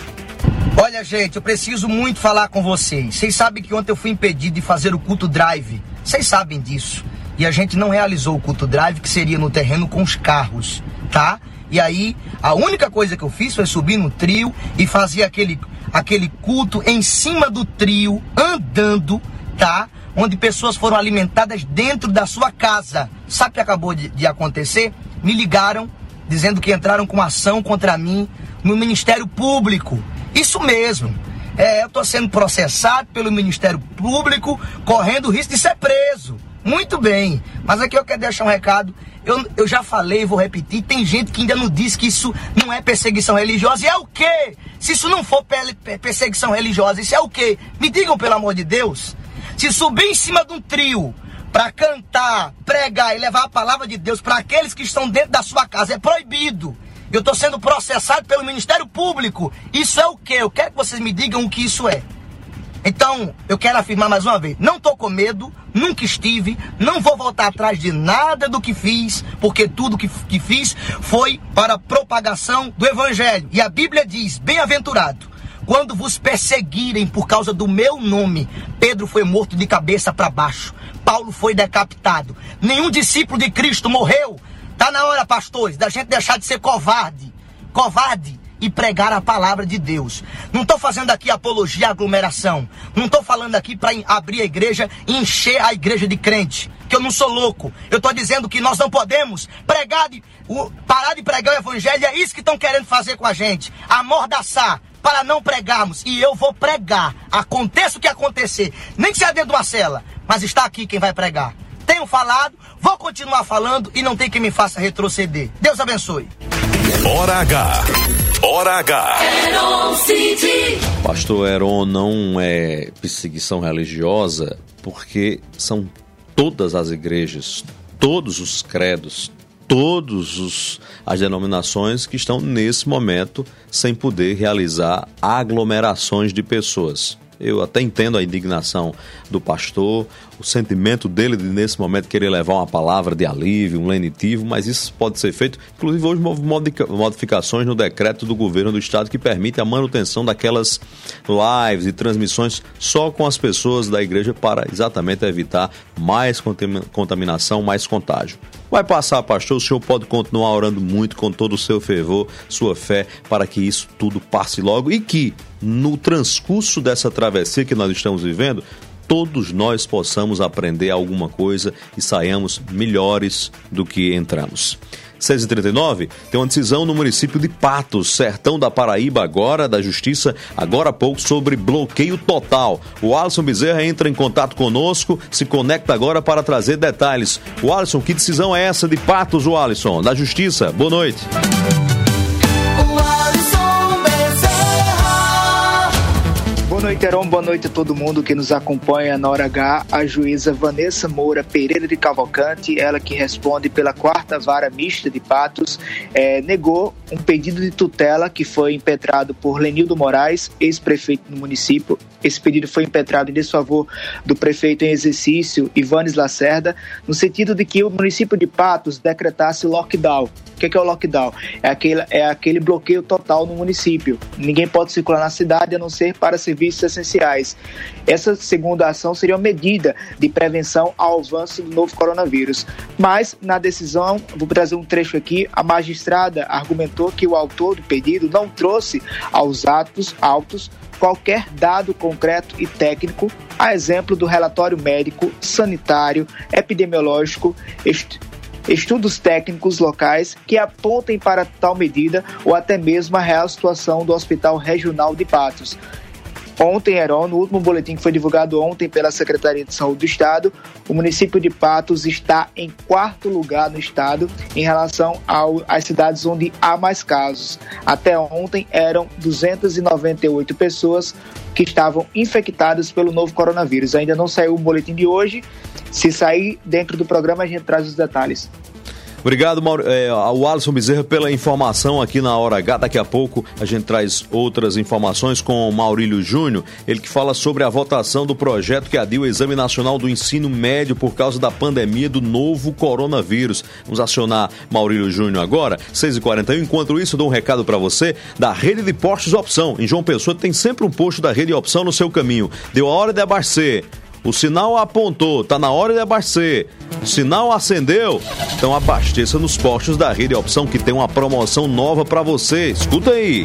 Olha, gente, eu preciso muito falar com vocês. Vocês sabem que ontem eu fui impedido de fazer o culto drive. Vocês sabem disso. E a gente não realizou o culto drive, que seria no terreno com os carros, tá? E aí, a única coisa que eu fiz foi subir no trio e fazer aquele culto em cima do trio, andando, tá? Onde pessoas foram alimentadas dentro da sua casa. Sabe o que acabou de acontecer? Me ligaram, dizendo que entraram com ação contra mim no Ministério Público. Isso mesmo. Eu estou sendo processado pelo Ministério Público, correndo o risco de ser preso. Muito bem. Mas aqui eu quero deixar um recado. Eu já falei, vou repetir, tem gente que ainda não diz que isso não é perseguição religiosa. E é o quê? Se isso não for perseguição religiosa, isso é o quê? Me digam, pelo amor de Deus. Se subir em cima de um trio para cantar, pregar e levar a palavra de Deus para aqueles que estão dentro da sua casa, é proibido. Eu estou sendo processado pelo Ministério Público. Isso é o quê? Eu quero que vocês me digam o que isso é. Então, eu quero afirmar mais uma vez, não estou com medo, nunca estive, não vou voltar atrás de nada do que fiz, porque tudo que fiz foi para a propagação do Evangelho. E a Bíblia diz, bem-aventurado, quando vos perseguirem por causa do meu nome. Pedro foi morto de cabeça para baixo, Paulo foi decapitado, nenhum discípulo de Cristo morreu. Está na hora, pastores, da gente deixar de ser covarde e pregar a palavra de Deus. Não estou fazendo aqui apologia à aglomeração. Não estou falando aqui para abrir a igreja e encher a igreja de crente. Que eu não sou louco. Eu estou dizendo que nós não podemos parar de pregar o evangelho. É isso que estão querendo fazer com a gente. Amordaçar para não pregarmos. E eu vou pregar. Aconteça o que acontecer. Nem que seja dentro de uma cela. Mas está aqui quem vai pregar. Tenho falado, vou continuar falando e não tem quem me faça retroceder. Deus abençoe. Hora H. Hora H. Pastor Heron, não é perseguição religiosa porque são todas as igrejas, todos os credos, todas as denominações que estão nesse momento sem poder realizar aglomerações de pessoas. Eu até entendo a indignação do pastor, o sentimento dele de, nesse momento, querer levar uma palavra de alívio, um lenitivo, mas isso pode ser feito. Inclusive, hoje houve modificações no decreto do governo do estado que permite a manutenção daquelas lives e transmissões só com as pessoas da igreja para exatamente evitar mais contaminação, mais contágio. Vai passar, pastor, o senhor pode continuar orando muito com todo o seu fervor, sua fé, para que isso tudo passe logo e que, no transcurso dessa travessia que nós estamos vivendo, todos nós possamos aprender alguma coisa e saiamos melhores do que entramos. 6h39, tem uma decisão no município de Patos, sertão da Paraíba agora, da Justiça, agora há pouco, sobre bloqueio total. O Alisson Bezerra entra em contato conosco, se conecta agora para trazer detalhes. O Alisson, que decisão é essa de Patos, o Alisson, da Justiça? Boa noite. Boa noite, Heron. Boa noite a todo mundo que nos acompanha na Hora H. A juíza Vanessa Moura Pereira de Cavalcante, ela que responde pela 4ª Vara Mista de Patos, negou um pedido de tutela que foi impetrado por Lenildo Moraes, ex-prefeito do município. Esse pedido foi impetrado em desfavor do prefeito em exercício, Ivanes Lacerda, no sentido de que o município de Patos decretasse o lockdown. O que é o lockdown? É aquele bloqueio total no município. Ninguém pode circular na cidade a não ser para serviços essenciais. Essa segunda ação seria uma medida de prevenção ao avanço do novo coronavírus. Mas, na decisão, vou trazer um trecho aqui, a magistrada argumentou que o autor do pedido não trouxe aos autos qualquer dado concreto e técnico, a exemplo do relatório médico, sanitário, epidemiológico, estudos técnicos locais que apontem para tal medida ou até mesmo a real situação do Hospital Regional de Patos. Ontem, Heron, no último boletim que foi divulgado ontem pela Secretaria de Saúde do Estado, o município de Patos está em 4º lugar no estado em relação às cidades onde há mais casos. Até ontem eram 298 pessoas que estavam infectadas pelo novo coronavírus. Ainda não saiu o boletim de hoje. Se sair dentro do programa, a gente traz os detalhes. Obrigado, ao Alisson Bezerra, pela informação aqui na Hora H. Daqui a pouco a gente traz outras informações com o Maurílio Júnior, ele que fala sobre a votação do projeto que adia o Exame Nacional do Ensino Médio por causa da pandemia do novo coronavírus. Vamos acionar Maurílio Júnior agora, 6h41. Enquanto isso, eu dou um recado para você da Rede de Postos Opção. Em João Pessoa tem sempre um posto da Rede Opção no seu caminho. Deu a hora de abastecer. O sinal apontou, tá na hora de abastecer. O sinal acendeu, então abasteça nos postos da Rede Opção, que tem uma promoção nova para você. Escuta aí.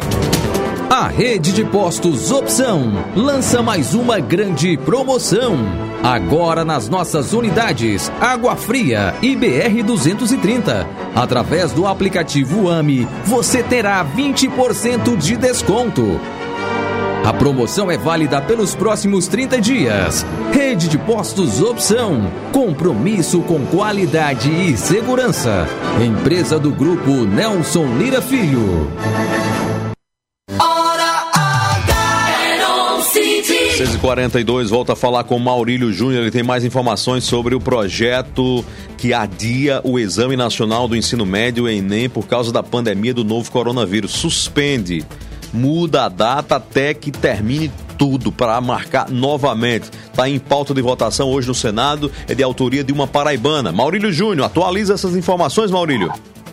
A Rede de Postos Opção lança mais uma grande promoção. Agora nas nossas unidades Água Fria e BR-230. Através do aplicativo AME, você terá 20% de desconto. A promoção é válida pelos próximos 30 dias. Rede de Postos Opção. Compromisso com qualidade e segurança. Empresa do Grupo Nelson Lira Filho. 6h42, volta a falar com Maurílio Júnior. Ele tem mais informações sobre o projeto que adia o Exame Nacional do Ensino Médio, o Enem, por causa da pandemia do novo coronavírus. Suspende. Muda a data até que termine tudo para marcar novamente. Está em pauta de votação hoje no Senado, é de autoria de uma paraibana. Maurílio Júnior, atualiza essas informações, Maurílio.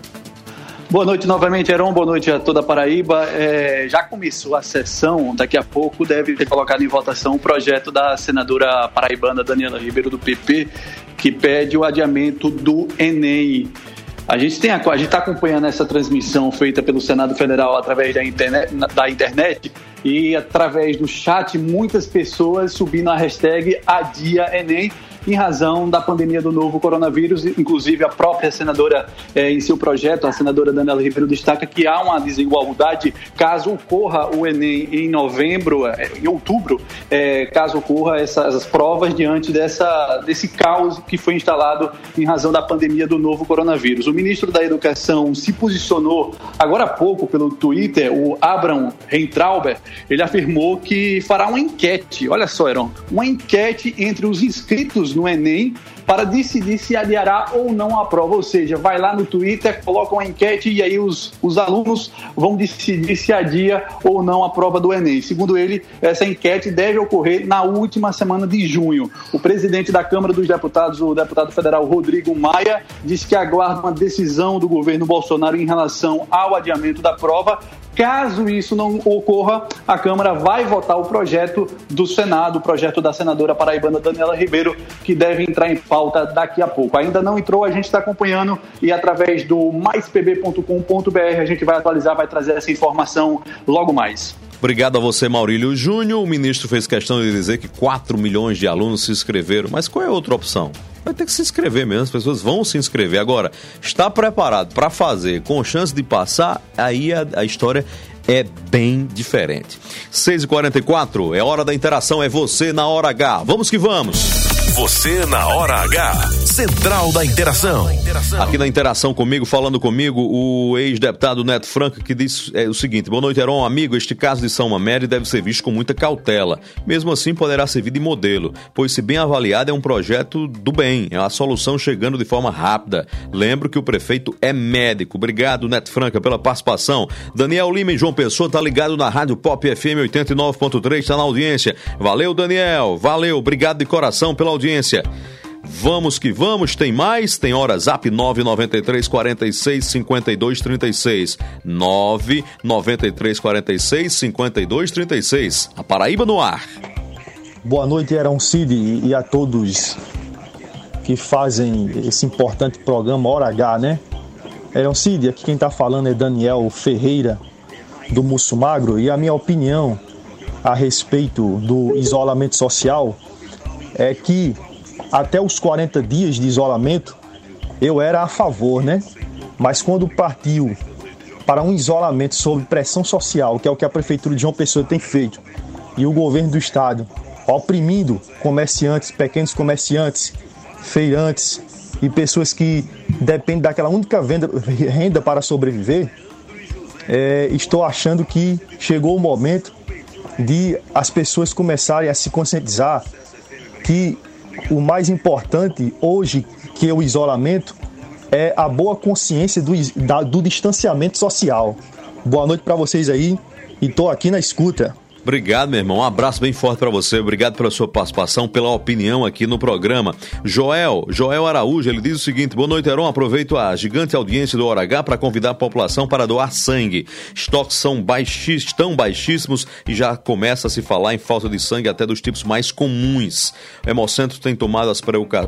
Boa noite novamente, Heron. Boa noite a toda a Paraíba. Já começou a sessão, daqui a pouco deve ter colocado em votação o projeto da senadora paraibana Daniela Ribeiro, do PP, que pede o adiamento do Enem. A gente está acompanhando essa transmissão feita pelo Senado Federal através da internet e através do chat, muitas pessoas subindo a hashtag Adia Enem em razão da pandemia do novo coronavírus. Inclusive a própria senadora em seu projeto, a senadora Daniela Ribeiro, destaca que há uma desigualdade caso ocorra o Enem em outubro, caso ocorra essas provas diante desse caos que foi instalado em razão da pandemia do novo coronavírus. O ministro da Educação se posicionou agora há pouco pelo Twitter, o Abraham Reintrauber. Ele afirmou que fará uma enquete, olha só, Heron, uma enquete entre os inscritos no Enem para decidir se adiará ou não a prova, ou seja, vai lá no Twitter, coloca uma enquete e aí os alunos vão decidir se adia ou não a prova do Enem. Segundo ele, essa enquete deve ocorrer na última semana de junho. O presidente da Câmara dos Deputados, o deputado federal Rodrigo Maia, disse que aguarda uma decisão do governo Bolsonaro em relação ao adiamento da prova. Caso isso não ocorra, a Câmara vai votar o projeto do Senado, o projeto da senadora paraibana Daniela Ribeiro, que deve entrar em pauta daqui a pouco. Ainda não entrou, a gente está acompanhando e através do maispb.com.br a gente vai atualizar, vai trazer essa informação logo mais. Obrigado a você, Maurílio Júnior. O ministro fez questão de dizer que 4 milhões de alunos se inscreveram, mas qual é a outra opção? Vai ter que se inscrever mesmo, as pessoas vão se inscrever. Agora, está preparado para fazer com chance de passar, aí a história é bem diferente. 6h44, é hora da interação, é você na hora H. Vamos que vamos! Você na hora H, Central da Interação. Aqui na interação comigo, falando comigo, o ex-deputado Neto Franco, que diz o seguinte: boa noite, Heron, amigo, este caso de São Mamério deve ser visto com muita cautela. Mesmo assim, poderá servir de modelo, pois se bem avaliado é um projeto do bem, é a solução chegando de forma rápida. Lembro que o prefeito é médico. Obrigado, Neto Franco, pela participação. Daniel Lima em João Pessoa, tá ligado na Rádio Pop FM 89.3, tá na audiência. Valeu, Daniel, valeu, obrigado de coração pela audiência. Vamos que vamos, tem mais? Tem hora Zap 993 46 52 36. 993 46 52 36. A Paraíba no ar. Boa noite, Heron Cid, e a todos que fazem esse importante programa Hora H, né? Heron Cid, aqui quem tá falando é Daniel Ferreira, do Musso Magro, e a minha opinião a respeito do isolamento social é que até os 40 dias de isolamento eu era a favor, né? Mas quando partiu para um isolamento sob pressão social, que é o que a Prefeitura de João Pessoa tem feito, e o governo do estado oprimindo comerciantes, pequenos comerciantes, feirantes e pessoas que dependem daquela única renda para sobreviver, estou achando que chegou o momento de as pessoas começarem a se conscientizar que o mais importante hoje que o isolamento é a boa consciência do distanciamento social. Boa noite para vocês aí e tô aqui na escuta. Obrigado, meu irmão. Um abraço bem forte para você. Obrigado pela sua participação, pela opinião aqui no programa. Joel Araújo, ele diz o seguinte: boa noite, Heron. Aproveito a gigante audiência do Hora H para convidar a população para doar sangue. Estoques estão baixíssimos e já começa a se falar em falta de sangue até dos tipos mais comuns. O Hemocentro tem tomado as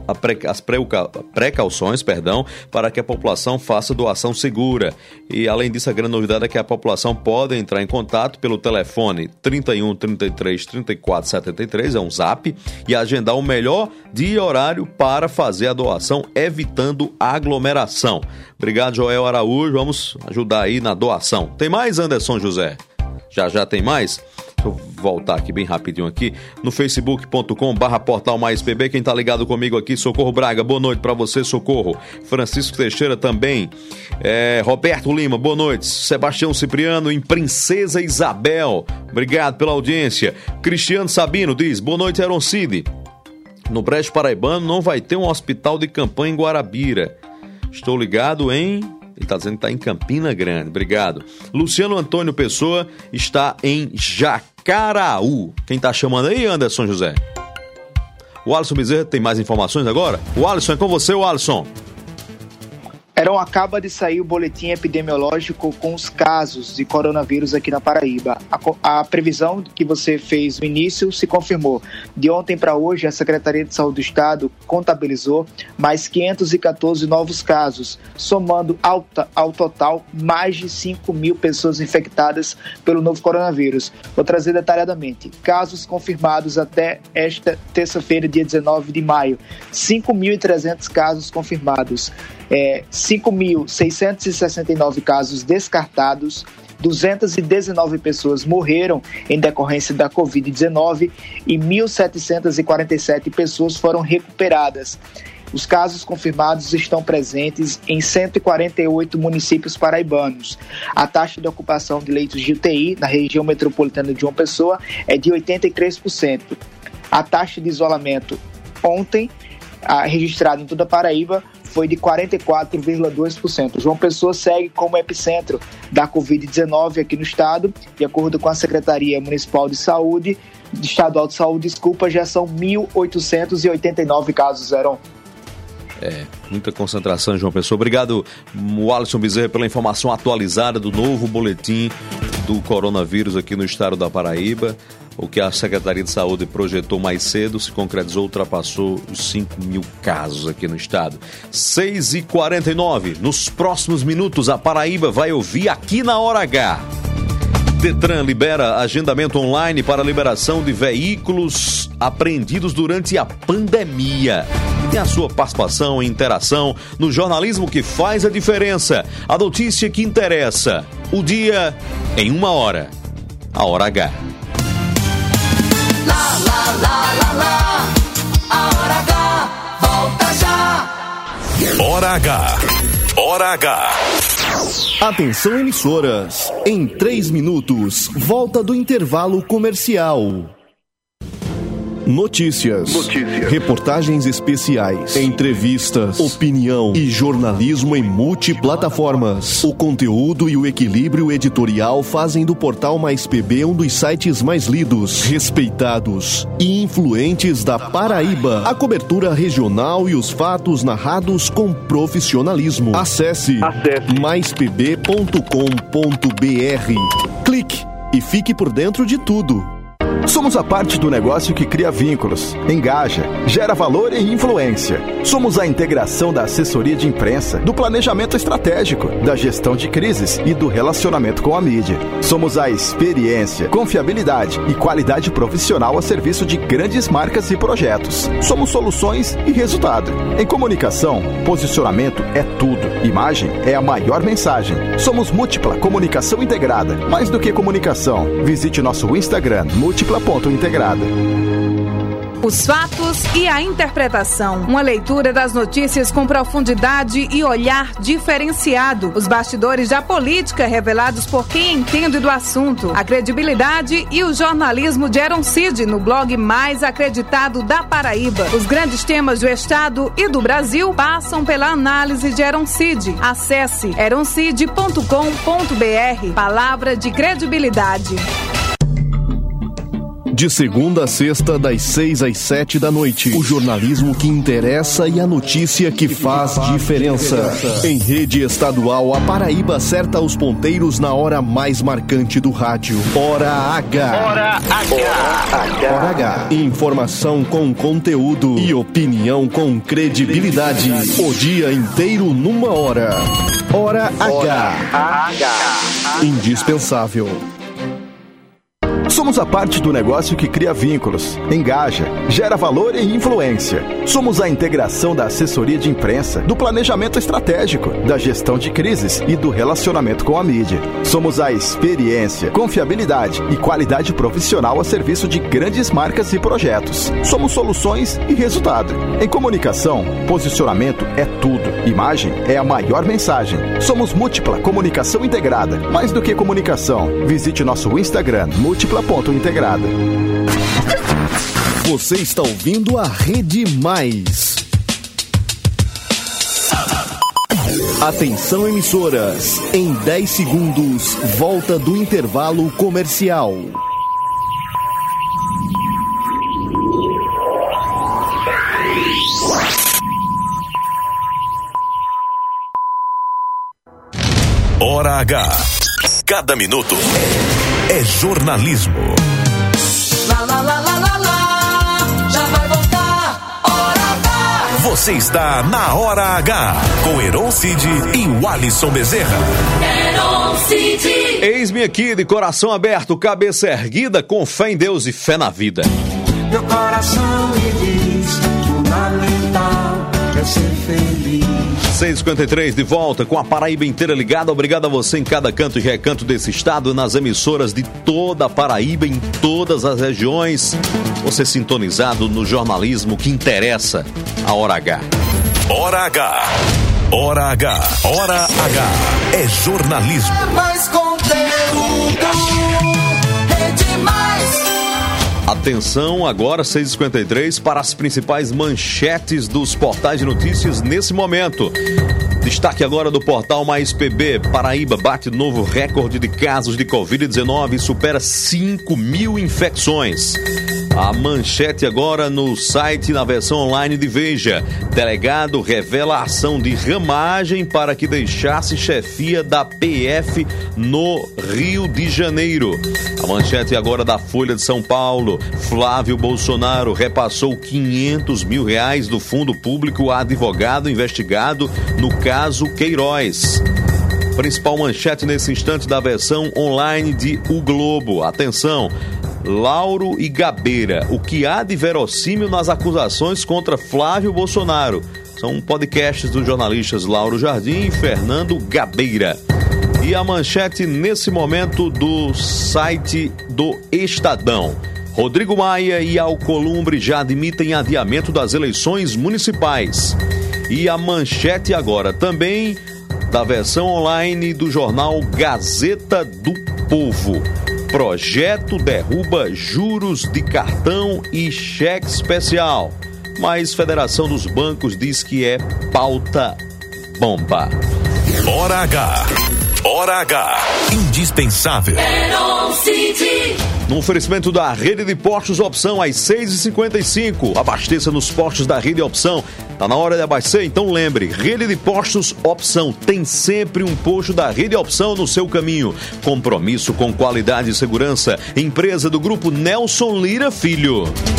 precauções, para que a população faça doação segura. E além disso, a grande novidade é que a população pode entrar em contato pelo telefone 31 33 34 73, é um zap, e agendar o melhor dia e horário para fazer a doação, evitando aglomeração. Obrigado, Joel Araújo, vamos ajudar aí na doação. Tem mais, Anderson José? Já tem mais? Deixa eu voltar aqui bem rapidinho aqui no facebook.com/portal mais PB. Quem tá ligado comigo aqui, Socorro Braga, boa noite pra você, Socorro. Francisco Teixeira também, Roberto Lima, boa noite. Sebastião Cipriano em Princesa Isabel, obrigado pela audiência. Cristiano Sabino diz: boa noite, Heron Cid. No Brejo Paraibano não vai ter um hospital de campanha em Guarabira. Estou ligado em... Ele está dizendo que está em Campina Grande. Obrigado. Luciano Antônio Pessoa está em Jacaraú. Quem está chamando aí, Anderson José? O Alisson Bezerra tem mais informações agora? O Alisson, é com você, o Alisson. Heron, acaba de sair o boletim epidemiológico com os casos de coronavírus aqui na Paraíba. A previsão que você fez no início se confirmou. De ontem para hoje, a Secretaria de Saúde do Estado contabilizou mais 514 novos casos, somando ao total mais de 5 mil pessoas infectadas pelo novo coronavírus. Vou trazer detalhadamente. Casos confirmados até esta terça-feira, dia 19 de maio. 5.300 casos confirmados. 5.669 casos descartados, 219 pessoas morreram em decorrência da Covid-19 e 1.747 pessoas foram recuperadas. Os casos confirmados estão presentes em 148 municípios paraibanos. A taxa de ocupação de leitos de UTI na região metropolitana de João Pessoa é de 83%. A taxa de isolamento ontem, registrada em toda a Paraíba, foi de 44,2%. João Pessoa segue como epicentro da Covid-19 aqui no estado. De acordo com a Secretaria Municipal de Saúde, Estadual de Saúde, já são 1.889 casos, Heron. Muita concentração em João Pessoa. Obrigado, Alisson Bezerra, pela informação atualizada do novo boletim do coronavírus aqui no estado da Paraíba. O que a Secretaria de Saúde projetou mais cedo se concretizou, ultrapassou os 5 mil casos aqui no estado. 6h49. Nos próximos minutos, a Paraíba vai ouvir aqui na Hora H. Detran libera agendamento online para liberação de veículos apreendidos durante a pandemia. Tem a sua participação e interação no jornalismo que faz a diferença. A notícia que interessa. O dia em 1 hora. A Hora H. A Hora H volta já. Hora H. Hora H. Atenção, emissoras. Em 3 minutos, volta do intervalo comercial. Notícias, reportagens especiais, entrevistas, opinião e jornalismo em multiplataformas. O conteúdo e o equilíbrio editorial fazem do Portal Mais PB um dos sites mais lidos, respeitados e influentes da Paraíba. A cobertura regional e os fatos narrados com profissionalismo. Acesse maispb.com.br. Clique e fique por dentro de tudo. Somos a parte do negócio que cria vínculos, engaja, gera valor e influência. Somos a integração da assessoria de imprensa, do planejamento estratégico, da gestão de crises e do relacionamento com a mídia. Somos a experiência, confiabilidade e qualidade profissional a serviço de grandes marcas e projetos. Somos soluções e resultado. Em comunicação, posicionamento é tudo. Imagem é a maior mensagem. Somos Múltipla Comunicação Integrada. Mais do que comunicação, visite nosso Instagram, Múltipla.integrada. Os fatos e a interpretação. Uma leitura das notícias com profundidade e olhar diferenciado. Os bastidores da política revelados por quem entende do assunto. A credibilidade e o jornalismo de Aaron Cid no blog mais acreditado da Paraíba. Os grandes temas do Estado e do Brasil passam pela análise de Aaron Cid. Acesse aroncid.com.br. Palavra de credibilidade. De segunda a sexta, das 6 às 7 da noite. O jornalismo que interessa e a notícia que faz diferença. Em rede estadual, a Paraíba acerta os ponteiros na hora mais marcante do rádio. Hora H. Hora H. Hora H. Informação com conteúdo e opinião com credibilidade. O dia inteiro numa hora. Hora H. Indispensável. Somos a parte do negócio que cria vínculos, engaja, gera valor e influência. Somos a integração da assessoria de imprensa, do planejamento estratégico, da gestão de crises e do relacionamento com a mídia. Somos a experiência, confiabilidade e qualidade profissional a serviço de grandes marcas e projetos. Somos soluções e resultado. Em comunicação, posicionamento é tudo. Imagem é a maior mensagem. Somos Múltipla Comunicação Integrada. Mais do que comunicação, visite nosso Instagram, Múltipla.integrada. Você está ouvindo a Rede Mais. Atenção, emissoras. Em 10 segundos, volta do intervalo comercial. Hora H. Cada minuto é jornalismo. Já vai voltar. Hora H. Você está na Hora H com Aaron Cid e o Alisson Bezerra. Aaron Cid. Eis-me aqui de coração aberto, cabeça erguida, com fé em Deus e fé na vida. Meu coração me diz, fundamental é ser feliz. 6h53 de volta com a Paraíba inteira ligada. Obrigado a você em cada canto e recanto desse estado, nas emissoras de toda a Paraíba, em todas as regiões. Você sintonizado no jornalismo que interessa, a Hora H. Hora H. Hora H. Hora H. É jornalismo. É mais conteúdo. Rede Mais. Atenção, agora 6h53 para as principais manchetes dos portais de notícias nesse momento. Destaque agora do portal Mais PB. Paraíba bate novo recorde de casos de Covid-19 e supera 5.000 infecções. A manchete agora no site, na versão online de Veja. Delegado revela a ação de ramagem para que deixasse chefia da PF no Rio de Janeiro. A manchete agora da Folha de São Paulo. Flávio Bolsonaro repassou R$500 mil do fundo público a advogado investigado no caso Queiroz. Principal manchete nesse instante da versão online de O Globo. Atenção! Lauro e Gabeira. O que há de verossímil nas acusações contra Flávio Bolsonaro? São podcasts dos jornalistas Lauro Jardim e Fernando Gabeira. E a manchete nesse momento do site do Estadão. Rodrigo Maia e Alcolumbre já admitem adiamento das eleições municipais. E a manchete agora também da versão online do jornal Gazeta do Povo. Projeto derruba juros de cartão e cheque especial. Mas Federação dos Bancos diz que é pauta bomba. Hora H. Hora H. Indispensável. No oferecimento da Rede de Postos Opção, às 6h55. Abasteça nos postos da Rede Opção. Tá na hora de abastecer? Então lembre, Rede de Postos Opção. Tem sempre um posto da Rede Opção no seu caminho. Compromisso com qualidade e segurança. Empresa do Grupo Nelson Lira Filho.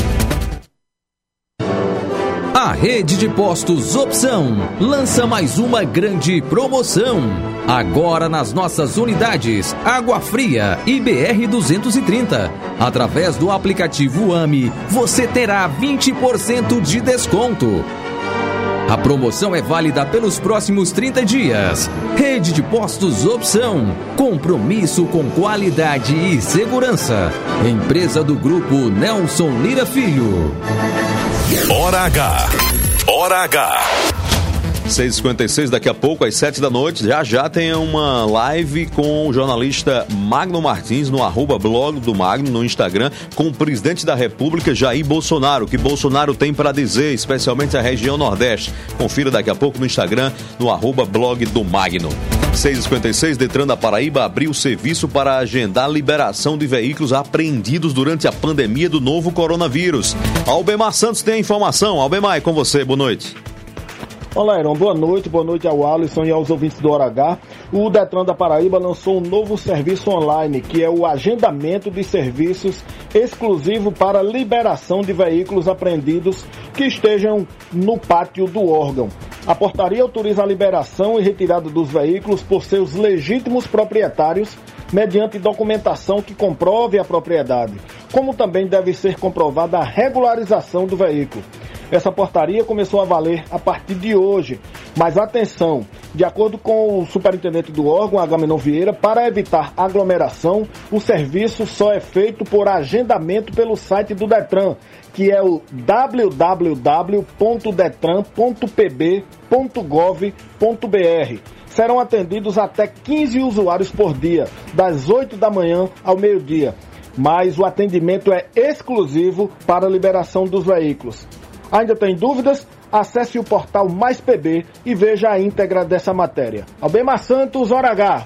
A Rede de Postos Opção lança mais uma grande promoção. Agora nas nossas unidades Água Fria e BR-230. Através do aplicativo AMI, você terá 20% de desconto. A promoção é válida pelos próximos 30 dias. Rede de Postos Opção. Compromisso com qualidade e segurança. Empresa do Grupo Nelson Lira Filho. Hora H. Hora H. 6h56, daqui a pouco, às 7 da noite, já tem uma live com o jornalista Magno Martins, no @blog do Magno, no Instagram, com o presidente da República, Jair Bolsonaro. O que Bolsonaro tem para dizer, especialmente a região Nordeste. Confira daqui a pouco no Instagram, no @blog do Magno. 6h56, Detran da Paraíba abriu serviço para agendar liberação de veículos apreendidos durante a pandemia do novo coronavírus. Albemar Santos tem a informação. Albemar, é com você, boa noite. Olá, Heron, boa noite ao Alisson e aos ouvintes do Hora H. O Detran da Paraíba lançou um novo serviço online, que é o agendamento de serviços exclusivo para liberação de veículos apreendidos que estejam no pátio do órgão. A portaria autoriza a liberação e retirada dos veículos por seus legítimos proprietários, mediante documentação que comprove a propriedade, como também deve ser comprovada a regularização do veículo. Essa portaria começou a valer a partir de hoje, mas atenção, de acordo com o superintendente do órgão, Agamenon Vieira, para evitar aglomeração, o serviço só é feito por agendamento pelo site do Detran, que é o www.detran.pb.gov.br. Serão atendidos até 15 usuários por dia, das 8 da manhã ao meio-dia, mas o atendimento é exclusivo para a liberação dos veículos. Ainda tem dúvidas? Acesse o portal Mais PB e veja a íntegra dessa matéria. Albemar Santos, Hora H.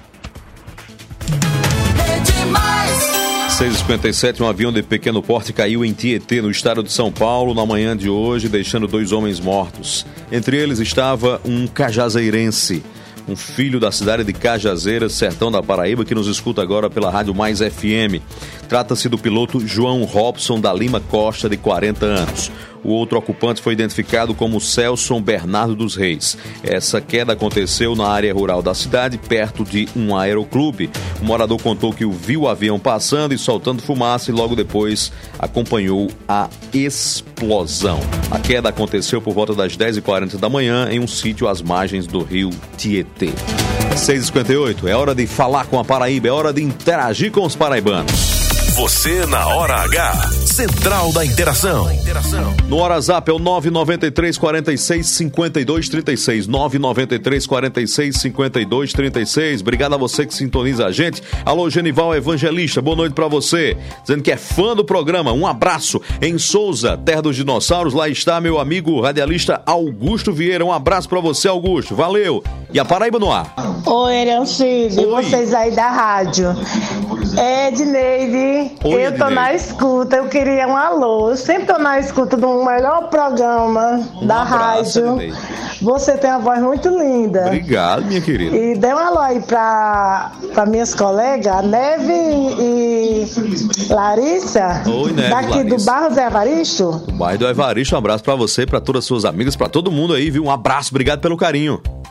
6h57, um avião de pequeno porte caiu em Tietê, no estado de São Paulo, na manhã de hoje, deixando 2 homens mortos. Entre eles estava um cajazeirense, um filho da cidade de Cajazeiras, sertão da Paraíba, que nos escuta agora pela Rádio Mais FM. Trata-se do piloto João Robson da Lima Costa, de 40 anos. O outro ocupante foi identificado como Celson Bernardo dos Reis. Essa queda aconteceu na área rural da cidade, perto de um aeroclube. O morador contou que viu o avião passando e soltando fumaça e logo depois acompanhou a explosão. A queda aconteceu por volta das 10h40 da manhã em um sítio às margens do rio Tietê. 6h58, é hora de falar com a Paraíba, é hora de interagir com os paraibanos. Você na Hora H, Central da Interação. No WhatsApp é o 993 46 52 36, 993 46 52 36. Obrigado a você que sintoniza a gente. Alô, Genival Evangelista, boa noite pra você. Dizendo que é fã do programa, um abraço. Em Souza, terra dos dinossauros, lá está meu amigo radialista Augusto Vieira. Um abraço pra você, Augusto, valeu. E a Paraíba no ar. Oi, Erancílio, vocês aí da rádio. Edneide, Oi, eu tô Edneide. na escuta, eu queria um alô. Eu sempre tô na escuta do melhor programa da abraço, rádio. Edneide. Você tem uma voz muito linda. Obrigado, minha querida. E dê um alô aí pra minhas colegas, a Neve e Larissa, Oi, Neve, daqui Larissa. do Bairro Zé Evaristo. O bairro do Evaristo, um abraço pra você, pra todas as suas amigas, pra todo mundo aí, viu? Um abraço, obrigado pelo carinho.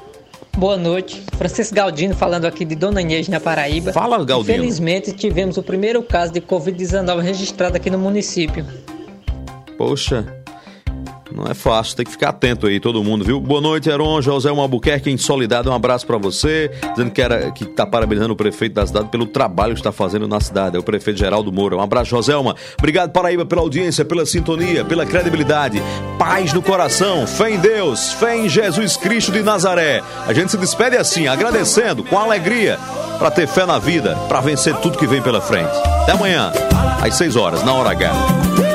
Boa noite, Francisco Galdino falando aqui de Dona Inês, na Paraíba. Fala, Galdino. Infelizmente tivemos o primeiro caso de Covid-19 registrado aqui no município. Poxa, não é fácil, tem que ficar atento aí, todo mundo, viu? Boa noite, Heron, José Albuquerque em Soledade, um abraço pra você, dizendo que tá parabenizando o prefeito da cidade pelo trabalho que está fazendo na cidade, é o prefeito Geraldo Moura. Um abraço, Joselma. Obrigado, Paraíba, pela audiência, pela sintonia, pela credibilidade, paz no coração, fé em Deus, fé em Jesus Cristo de Nazaré. A gente se despede assim, agradecendo, com alegria, pra ter fé na vida, pra vencer tudo que vem pela frente. Até amanhã, às 6 horas, na Hora H.